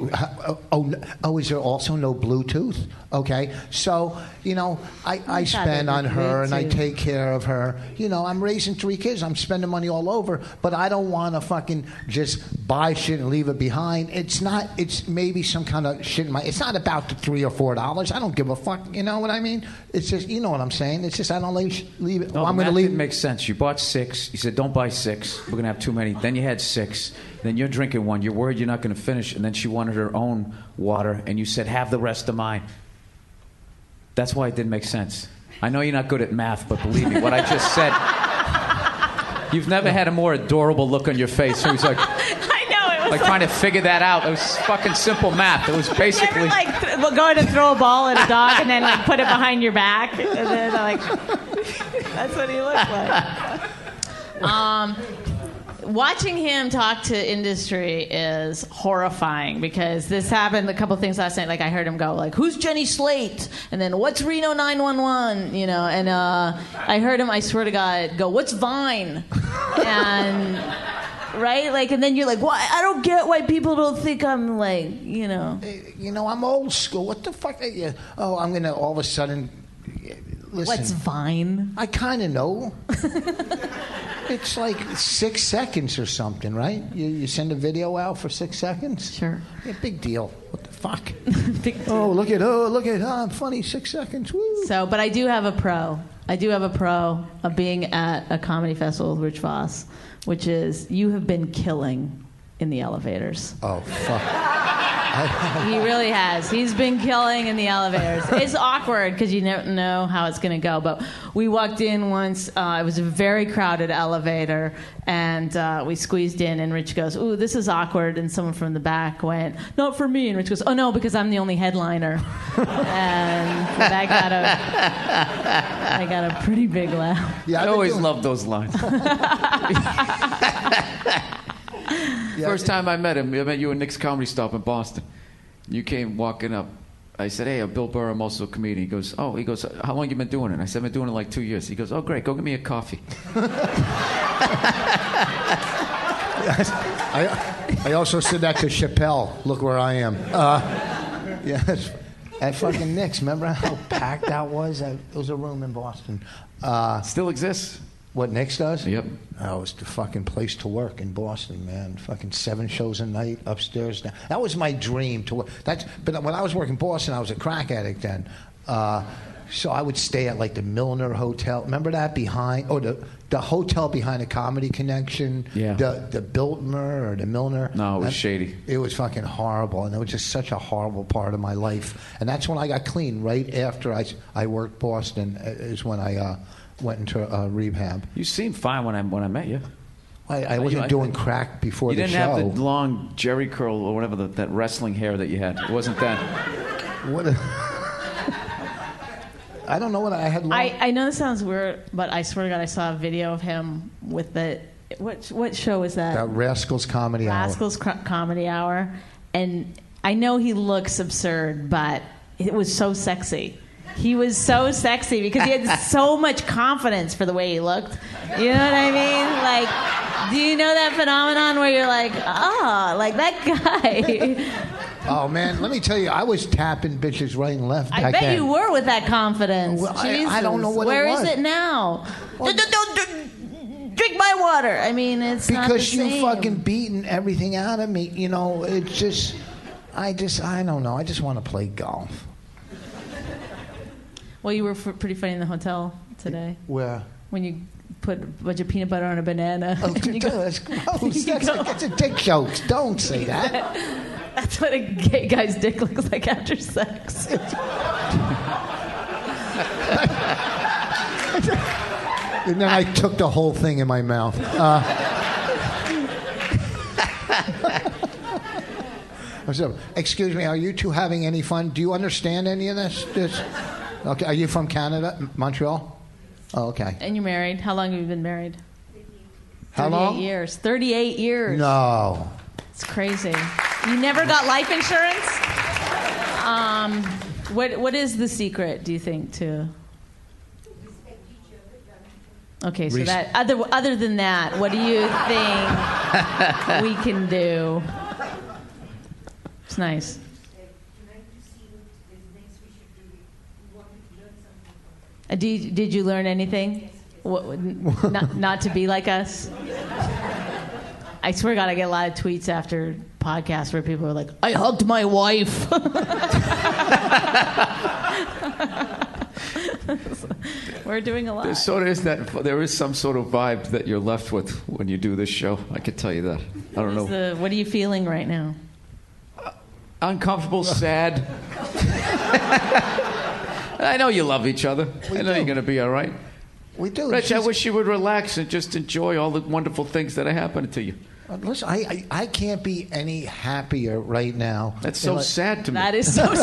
S4: is there also no Bluetooth? Okay, so you know, I spend on her and I take care of her. You know, I'm raising 3 kids. I'm spending money all over, but I don't want to fucking just buy shit and leave it behind. It's not. It's maybe some kind of shit. It's not about the $3 or $4. I don't give a fuck. You know what I mean? It's just, you know what I'm saying. It's just I don't leave it.
S6: No, I'm going to leave. It makes sense. You bought 6. You said, "Don't buy 6. We're going to have too many." Then you had 6. Then you're drinking 1. You're worried you're not going to finish. And then she wanted her own water. And you said, "Have the rest of mine." That's why it didn't make sense. I know you're not good at math, but believe me, what I just said, you've never had a more adorable look on your face. So he's like,
S5: I know, it was
S6: like trying to figure that out. It was fucking simple math. It was basically
S5: you ever, like going to throw a ball at a dog and then like put it behind your back, and then like that's what he looked like. Watching him talk to industry is horrifying because this happened a couple things last night. Like I heard him go like, "Who's Jenny Slate?" And then, "What's Reno 911?" You know, and I heard him, I swear to God, go, "What's Vine?" And right, like, and then you're like, "Why? I don't get why people don't think I'm like, you know."
S4: You know, I'm old school. What the fuck? Oh, I'm gonna all of a sudden. Listen,
S5: what's Vine?
S4: I kind of know. It's like 6 seconds or something, right? You send a video out for 6 seconds?
S5: Sure.
S4: Yeah, big deal. What the fuck? Big deal. Look at I'm funny, 6 seconds. Woo.
S5: So, but I do have a pro. I do have a pro of being at a comedy festival with Rich Voss, which is you have been killing in the elevators.
S4: Oh, fuck.
S5: He really has. He's been killing in the elevators. It's awkward because you never know how it's going to go. But we walked in once. It was a very crowded elevator, and we squeezed in. And Rich goes, "Ooh, this is awkward." And someone from the back went, "Not for me." And Rich goes, "Oh no, because I'm the only headliner." And I got a pretty big laugh.
S6: Yeah, I always loved those lines. First time I met him, I met you at Nick's Comedy Stop in Boston. You came walking up. I said, "Hey, I'm Bill Burr. I'm also a comedian." He goes, "Oh," he goes, "How long you been doing it?" I said, "I've been doing it like 2 years." He goes, "Oh, great. Go get me a coffee."
S4: I also said that to Chappelle. Look where I am. Yes. At fucking Nick's. Remember how packed that was? It was a room in Boston.
S6: Still exists.
S4: What Nick's does?
S6: Yep.
S4: That was the fucking place to work in Boston, man. Fucking 7 shows a night, upstairs. Down. That was my dream to work. But when I was working in Boston, I was a crack addict then. So I would stay at like the Milner Hotel. Remember that behind? Oh, the hotel behind the Comedy Connection.
S6: Yeah.
S4: The Biltmer or the Milner.
S6: No, it was shady.
S4: It was fucking horrible, and it was just such a horrible part of my life. And that's when I got clean. Right after I worked Boston is when I went into rehab.
S8: You seemed fine when I met you.
S4: I wasn't doing crack before the show.
S8: You didn't have the long Jerry curl or whatever that wrestling hair that you had. It wasn't that.
S4: What? I don't know what I had.
S5: I know this sounds weird, but I swear to God, I saw a video of him with the what show is that?
S4: That Rascals Comedy Hour.
S5: Rascals Comedy Hour, and I know he looks absurd, but it was so sexy. He was so sexy because he had so much confidence for the way he looked. You know what I mean? Like, do you know that phenomenon where you're like, like that guy?
S4: Oh, man, let me tell you, I was tapping bitches right and left back
S5: I bet
S4: then.
S5: you were with that confidence.
S4: Well,
S5: Jesus.
S4: I don't know what
S5: Where
S4: it was.
S5: is it now? Don't drink my water. I mean, it's not the
S4: because
S5: same.
S4: you fucking beating everything out of me. You know, it's just, I don't know. I just want to play golf.
S5: Well, you were pretty funny in the hotel today.
S4: Where?
S5: When you put a bunch of peanut butter on a banana.
S4: Oh, that's gross. That's a dick joke. Don't say that.
S5: That's what a gay guy's dick looks like after sex.
S4: And then I took the whole thing in my mouth. So, excuse me, are you two having any fun? Do you understand any of this? Okay, are you from Canada, Montreal? Oh, okay.
S5: And you're married. How long have you been married?
S4: How long?
S5: 38 years. 38 years.
S4: No.
S5: It's crazy. You never got life insurance? What is the secret, do you think, to... Okay, so that other than that, what do you think we can do? It's nice. Did you learn anything? Not to be like us? I swear to God, I get a lot of tweets after podcasts where people are like, I hugged my wife. We're doing a lot.
S8: There is some sort of vibe that you're left with when you do this show. I can tell you that. I don't know.
S5: What are you feeling right now?
S8: Uncomfortable, sad. I know you love each other. I know you're going to be all right.
S4: We do.
S8: Rich, I wish you would relax and just enjoy all the wonderful things that are happening to you.
S4: Listen, I can't be any happier right now.
S8: That's so sad to me.
S5: That is so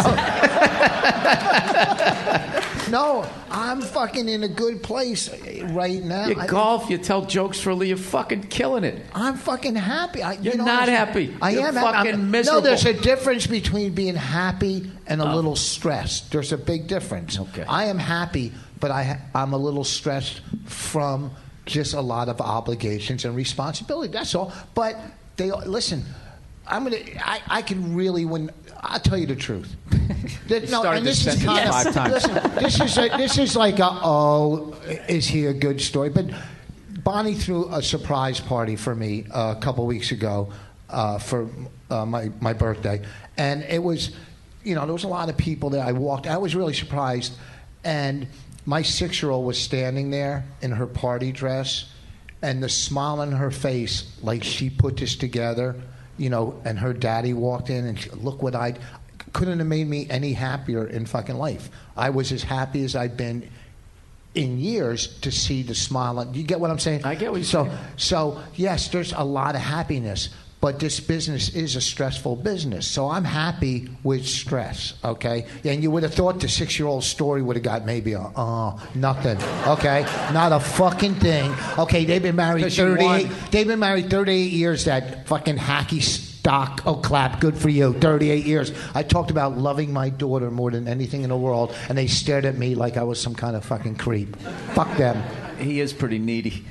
S5: sad.
S4: No, I'm fucking in a good place right now.
S8: You golf, you tell jokes for Lee, you're fucking killing it.
S4: I'm fucking happy.
S8: You're not happy.
S4: You're
S8: fucking miserable.
S4: No, there's a difference between being happy and a little stressed. There's a big difference.
S8: Okay. I
S4: am happy, but I'm a little stressed from just a lot of obligations and responsibility. That's all. But listen. I can really I'll tell you the truth.
S8: Started this sentence 5 times.
S4: Listen, this is like is he a good story? But Bonnie threw a surprise party for me a couple weeks ago for my birthday, and it was, there was a lot of people there. I was really surprised, and my 6-year-old was standing there in her party dress, and the smile on her face, like she put this together. And her daddy walked in and look what couldn't have made me any happier in fucking life. I was as happy as I'd been in years to see the smile on. You get what I'm saying?
S8: I get what you're saying.
S4: So yes, there's a lot of happiness, but this business is a stressful business. So I'm happy with stress, okay? And you would have thought the 6-year-old story would have got maybe nothing, okay? Not a fucking thing. Okay, they've been married 38. They've been married 38 years. That fucking hacky stock. Oh, clap. Good for you. 38 years. I talked about loving my daughter more than anything in the world, and they stared at me like I was some kind of fucking creep. Fuck them.
S8: He is pretty needy.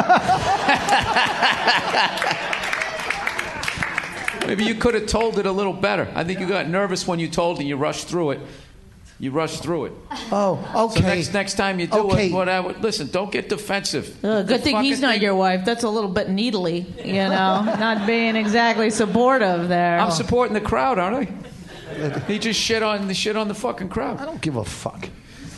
S8: Maybe you could have told it a little better. I think you got nervous when you told and you rushed through it.
S4: Oh, okay.
S8: So next time you do it, listen, don't get defensive.
S5: Good thing he's not your wife. That's a little bit needly, not being exactly supportive there.
S8: I'm supporting the crowd, aren't I? He just shit on the fucking crowd.
S4: I don't give a fuck.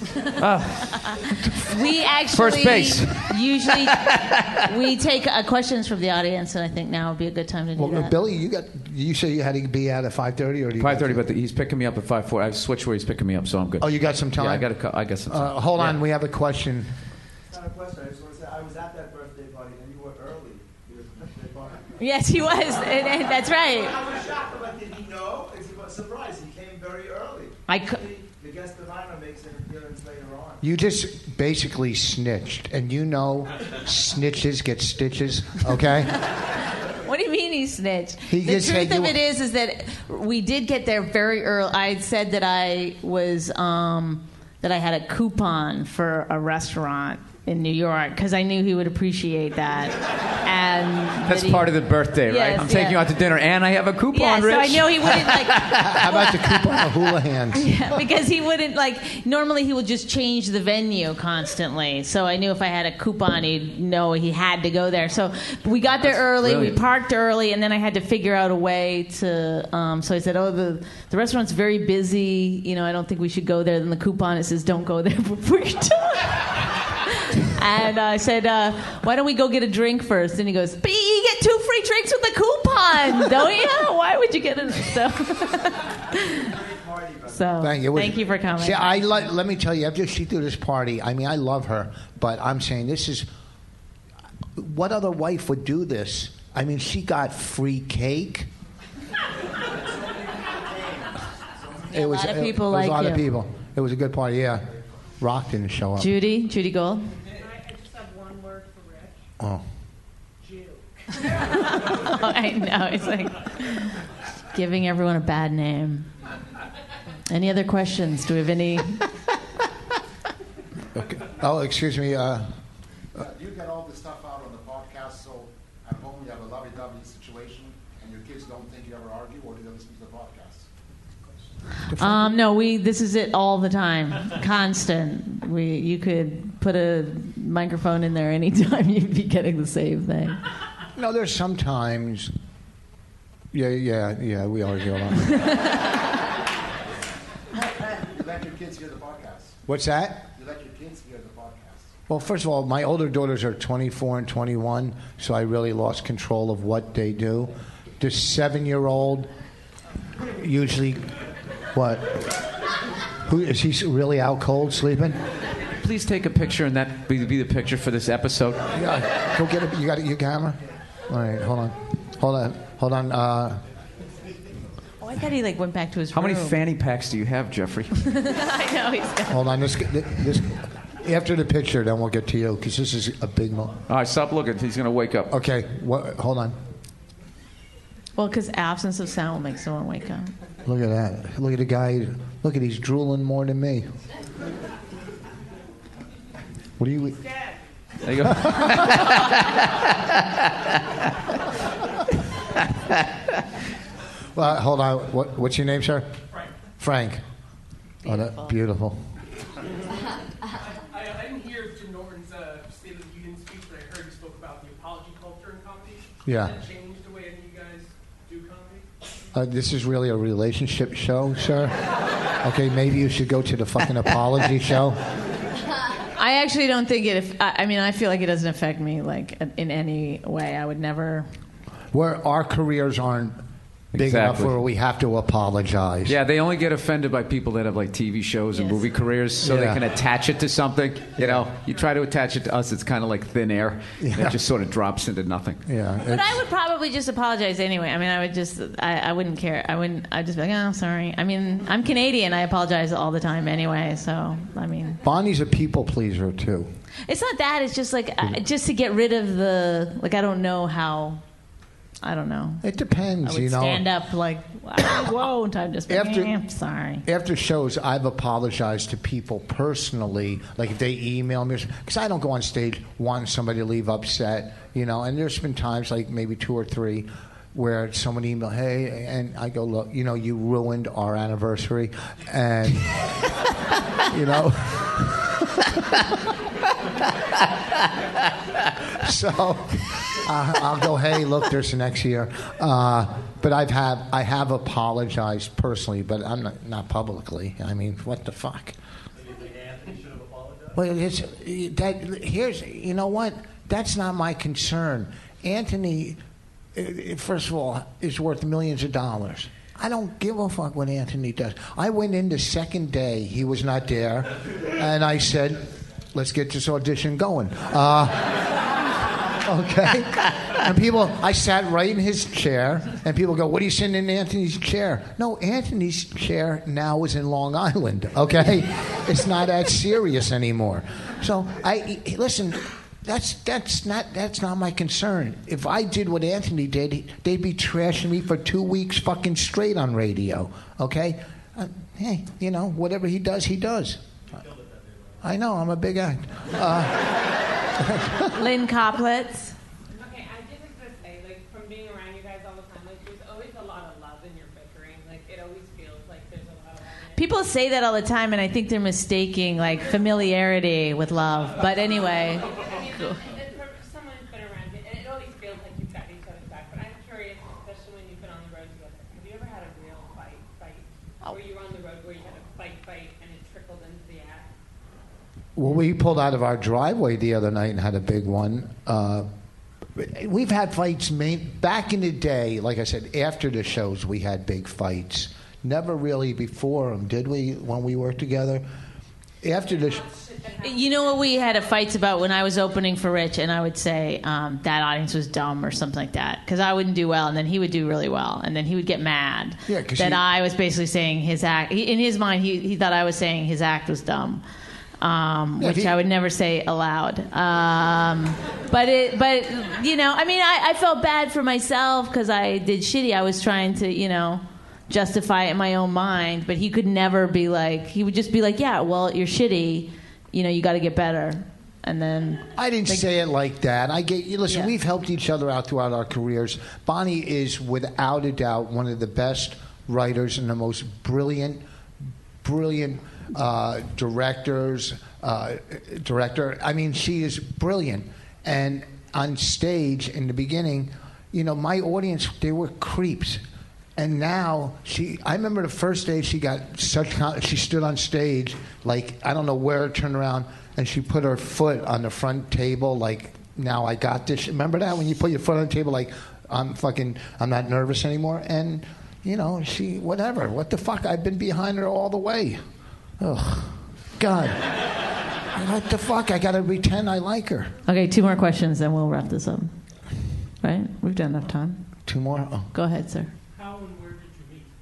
S5: We actually
S8: first base.
S5: Usually we take questions from the audience, and I think now would be a good time to do that.
S4: Billy, you say you had to be out at 5:30, or do you
S8: 5:30? But he's picking me up at 5:40. I've switched where he's picking me up, so I'm good.
S4: Oh, you got some time?
S8: Yeah, I got some time.
S4: Hold on, we have a question.
S9: kind of question. I just want to say I was at that birthday party and you were early. It was a birthday party.
S5: Yes, he was. And that's right.
S9: I was shocked. I'm like, did he know? It's a surprise. He came very early. The guest of honor makes an appearance later on.
S4: You just basically snitched, and you know snitches get stitches, okay?
S5: What do you mean he snitched?
S4: He
S5: The
S4: just said
S5: truth of
S4: you-
S5: it is that we did get there very early. I said that I was that I had a coupon for a restaurant in New York because I knew he would appreciate that. And
S6: That's part of the birthday, right?
S5: Yes,
S6: I'm taking you out to dinner, and I have a coupon,
S5: Yeah,
S6: Rich.
S5: so I know he wouldn't like.
S4: How about the coupon of hula hands?
S5: Yeah, because he wouldn't like. Normally, he would just change the venue constantly. So I knew if I had a coupon, he'd know he had to go there. So we got there early.
S6: brilliant.
S5: We parked early, and then I had to figure out a way to. So I said, "Oh, the restaurant's very busy. You know, I don't think we should go there." Then the coupon it says, "Don't go there before you're done." And I said, "Why don't we go get a drink first?" And he goes, "But you get 2 free drinks with the coupon, don't you? Why would you get it?" So
S4: Thank you.
S5: thank you for coming.
S4: See, let me tell you, after she threw this party, I mean, I love her, but I'm saying this is, what other wife would do this? I mean, she got free cake.
S5: A lot of people
S4: it was
S5: like
S4: a lot of
S5: you.
S4: people. It was a good party, yeah. Rock didn't show up.
S5: Judy Gold.
S7: I just have one word for Rich.
S4: Oh.
S7: Jew.
S5: I know. It's like giving everyone a bad name. Any other questions? Do we have any?
S4: Okay. Oh, excuse me.
S10: You get all this stuff out on the podcast, so at home you have a lovey-dovey situation, and your kids don't think you ever argue, or do they listen to the podcast?
S5: No, this is it all the time, constant. You could put a microphone in there anytime, you'd be getting the same thing.
S4: No, there's sometimes. Yeah, we argue a lot.
S10: You let your kids hear the podcast.
S4: What's that?
S10: You let your kids hear the podcast.
S4: Well, first of all, my older daughters are 24 and 21, so I really lost control of what they do. The 7-year-old usually, what? Who is he? Really out cold, sleeping?
S6: Please take a picture, and that be the picture for this episode.
S4: Yeah, go get it. You got your camera? All right, hold on.
S5: Oh, I thought he went back to his
S6: How
S5: room.
S6: many fanny packs do you have, Jeffrey?
S5: I know he's got.
S4: Hold on. This after the picture, then we'll get to you because this is a big moment.
S6: All right, stop looking. He's going to wake up.
S4: Okay, hold on.
S5: Well, because absence of sound will make someone wake up.
S4: Look at that. Look at the guy. Look at he's drooling more than me. What do you?
S6: There you go.
S4: Well, hold on. What's your name, sir? Frank. Oh, that beautiful.
S11: I didn't hear Jim Norton's State of the Union speech, but I heard he spoke about the apology culture in comedy.
S4: Yeah.
S11: Has that changed the way any of you guys do comedy?
S4: This is really a relationship show, sir. Okay, maybe you should go to the fucking apology show.
S5: I actually don't think it. I feel like it doesn't affect me in any way. I would never.
S4: Where our careers aren't big enough where we have to apologize.
S6: Yeah, they only get offended by people that have TV shows and movie careers, so they can attach it to something. You know, you try to attach it to us, it's kind of like thin air.
S4: Yeah.
S6: It just sort of drops into nothing.
S4: Yeah.
S5: But I would probably just apologize anyway. I mean, I would just. I wouldn't care. I'd just be like, oh, sorry. I mean, I'm Canadian. I apologize all the time anyway. So I mean.
S4: Bonnie's a people pleaser too.
S5: It's not that. It's just just to get rid of the I don't know how. I don't know.
S4: It depends,
S5: I would stand up whoa, and I'm just I'm sorry.
S4: After shows, I've apologized to people personally, like if they email me, because I don't go on stage wanting somebody to leave upset, and there's been times, like maybe 2 or 3, where someone emailed, hey, and I go, look, you ruined our anniversary, and, so... I'll go, hey, look, there's the next year. But I have apologized personally, but I'm not publicly. I mean, what the fuck?
S9: Do you think Anthony should have apologized?
S4: Well, you know what? That's not my concern. Anthony, first of all, is worth millions of dollars. I don't give a fuck what Anthony does. I went in the second day, he was not there, and I said, let's get this audition going. Okay? And I sat right in his chair, and people go, what are you sitting in Anthony's chair? No, Anthony's chair now is in Long Island, okay? It's not that serious anymore. So, listen, that's not my concern. If I did what Anthony did, they'd be trashing me for 2 weeks fucking straight on radio, okay? Hey, whatever he does, he does. I know, I'm a big act.
S5: Lynn Coplitz.
S7: Okay, I just have to say, from being around you guys all the time, there's always a lot of love in your bickering. It always feels like there's a lot of love in it.
S5: People say that all the time, and I think they're mistaking familiarity with love. But anyway.
S7: For someone who's been around you, and it always feels like you've got each other's back. But I'm curious, especially when you've been on the road together, have you ever had a real fight? Where you were on the road where you had a fight, and it trickled into the act?
S4: Well, we pulled out of our driveway the other night and had a big one. We've had fights back in the day. Like I said, after the shows, we had big fights. Never really before them, did we? When we worked together, after the.
S5: You know what we had fights about when I was opening for Rich, and I would say that audience was dumb or something like that because I wouldn't do well, and then he would do really well, and then he would get mad that I was basically saying his act. In his mind, he thought I was saying his act was dumb. Which I would never say aloud. But I felt bad for myself because I did shitty. I was trying to, justify it in my own mind, but he could never be like, he would just be like, yeah, well, you're shitty, you got to get better. And then
S4: I didn't say it like that. Listen, we've helped each other out throughout our careers. Bonnie is without a doubt one of the best writers and the most brilliant director. I mean, she is brilliant. And on stage in the beginning, my audience, they were creeps. And now I remember the first day she stood on stage, I don't know where, turned around, and she put her foot on the front table, now I got this. Remember that? When you put your foot on the table, I'm not nervous anymore. And, whatever. What the fuck? I've been behind her all the way. Oh, God. What the fuck? I got to pretend I like her.
S5: Okay, 2 more questions, then we'll wrap this up. Right? We've done enough time.
S4: 2 more? Oh.
S5: Go ahead, sir.
S11: How and where did you meet?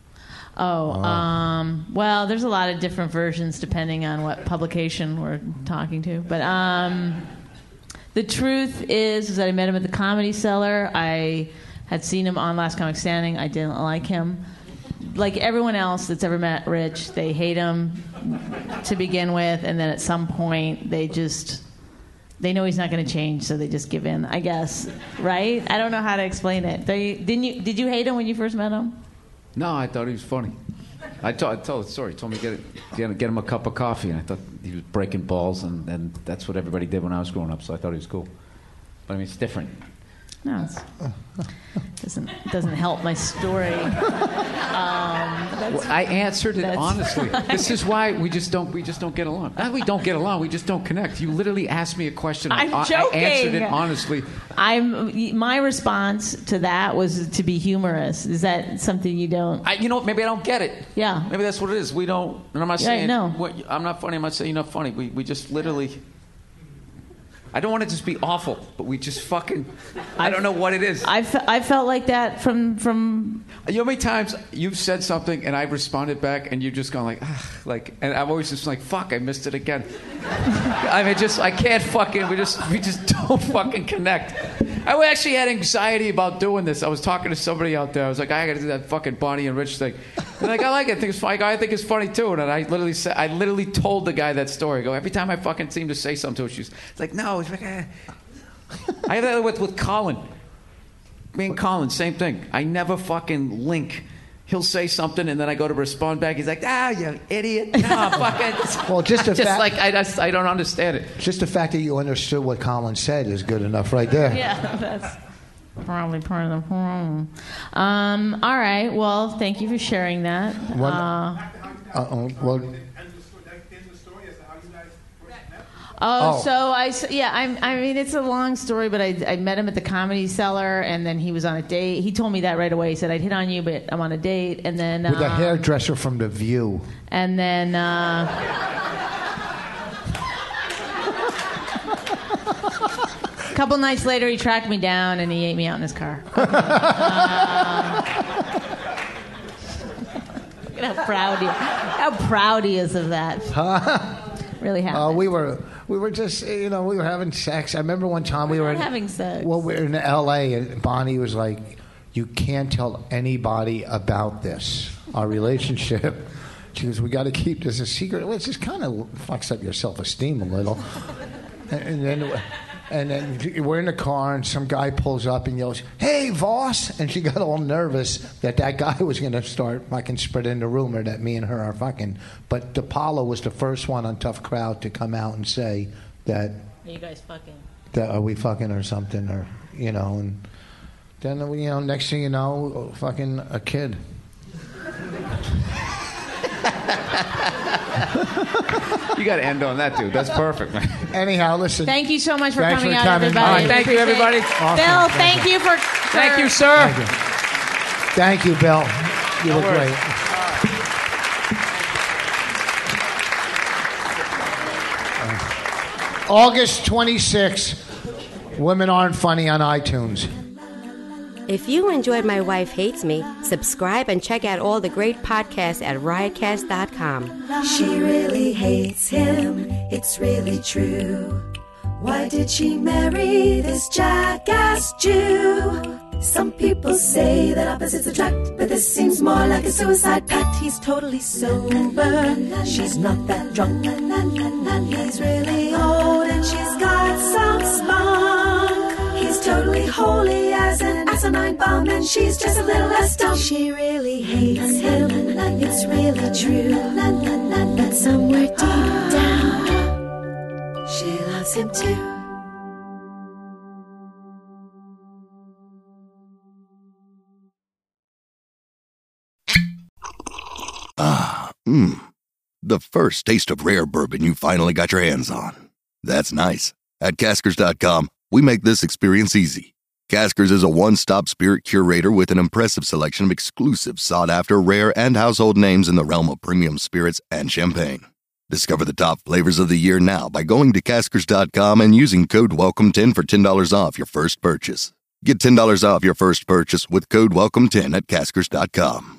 S5: Well, there's a lot of different versions depending on what publication we're talking to. But the truth is that I met him at the Comedy Cellar. I had seen him on Last Comic Standing. I didn't like him. Like everyone else that's ever met Rich, they hate him to begin with, and then at some point they know he's not going to change, so they just give in, I guess. Right? I don't know how to explain it. Did you hate him when you first met him?
S6: No, I thought he was funny. I told the story. He told me to get him a cup of coffee, and I thought he was breaking balls, and that's what everybody did when I was growing up, so I thought he was cool. But I mean, it's different.
S5: No, it doesn't help my story.
S6: I answered it honestly. This is why we just don't get along. Not we don't get along. We just don't connect. You literally asked me a question.
S5: I'm joking.
S6: I answered it honestly.
S5: My response to that was to be humorous. Is that something you don't?
S6: Maybe I don't get it.
S5: Yeah.
S6: Maybe that's what it is. We don't. And I'm not saying.
S5: No.
S6: I'm not funny. I'm not saying you're not funny. We just literally. I don't want to just be awful, but we just fucking. I don't know what it is.
S5: I felt like that from.
S6: You know how many times you've said something and I've responded back and you've just gone and I'm always just like, fuck, I missed it again. I mean, I can't fucking. We just don't fucking connect. I actually had anxiety about doing this. I was talking to somebody out there. I was like, I got to do that fucking Bonnie and Rich thing. And I like it. I think it's funny. I think it's funny too. And I literally told the guy that story. I go, every time I fucking seem to say something to her, she's like, no. It's like, I have that with Colin. Me and Colin, same thing. I never fucking link. He'll say something, and then I go to respond back. He's like, you idiot. No, fucking.
S4: Well,
S6: I don't understand it.
S4: Just the fact that you understood what Colin said is good enough right there.
S5: Yeah, that's probably part of the problem. All right. Well, thank you for sharing that. I mean, it's a long story, but I met him at the Comedy Cellar, and then he was on a date. He told me that right away. He said, I'd hit on you, but I'm on a date. And then
S4: with a hairdresser from The View.
S5: And then couple nights later, he tracked me down and he ate me out in his car. Look at how proud he is of that. Really happy.
S4: We were just, we were having sex. I remember one time we were
S5: having sex.
S4: Well, we were in L.A. and Bonnie was like, "You can't tell anybody about this, our relationship." She goes, "We got to keep this a secret," which just kind of fucks up your self-esteem a little. And then we're in the car, and some guy pulls up and yells, "Hey, Voss!" And she got all nervous that guy was going to start fucking spreading the rumor that me and her are fucking. But DePaulo was the first one on Tough Crowd to come out and say that.
S5: Are you guys fucking?
S4: That are we fucking or something, or and then next thing you know, fucking a kid.
S6: You got to end on that, dude. That's perfect, man.
S4: Anyhow, listen.
S5: Thank you so much for
S4: Thanks
S5: coming
S4: for
S5: out,
S4: coming.
S5: everybody.
S6: Thank you, everybody.
S4: Awesome.
S5: Bill, thank you for.
S6: Thank you, sir.
S4: Thank you, Bill. You look
S6: worries.
S4: great. August 26th, Women Aren't Funny on iTunes.
S1: If you enjoyed My Wife Hates Me, subscribe and check out all the great podcasts at riotcast.com.
S2: She really hates him, it's really true. Why did she marry this jackass Jew? Some people say that opposites attract, but this seems more like a suicide pact. He's totally sober, she's not that drunk. He's really old and she's got some spunk. He's totally holy as an asinine bomb, and she's just a little less dumb. She really hates him, it's really true. But somewhere deep down, she loves him too.
S12: The first taste of rare bourbon you finally got your hands on. That's nice. At Caskers.com, we make this experience easy. Caskers is a one-stop spirit curator with an impressive selection of exclusive, sought-after, rare, and household names in the realm of premium spirits and champagne. Discover the top flavors of the year now by going to Caskers.com and using code WELCOME10 for $10 off your first purchase. Get $10 off your first purchase with code WELCOME10 at Caskers.com.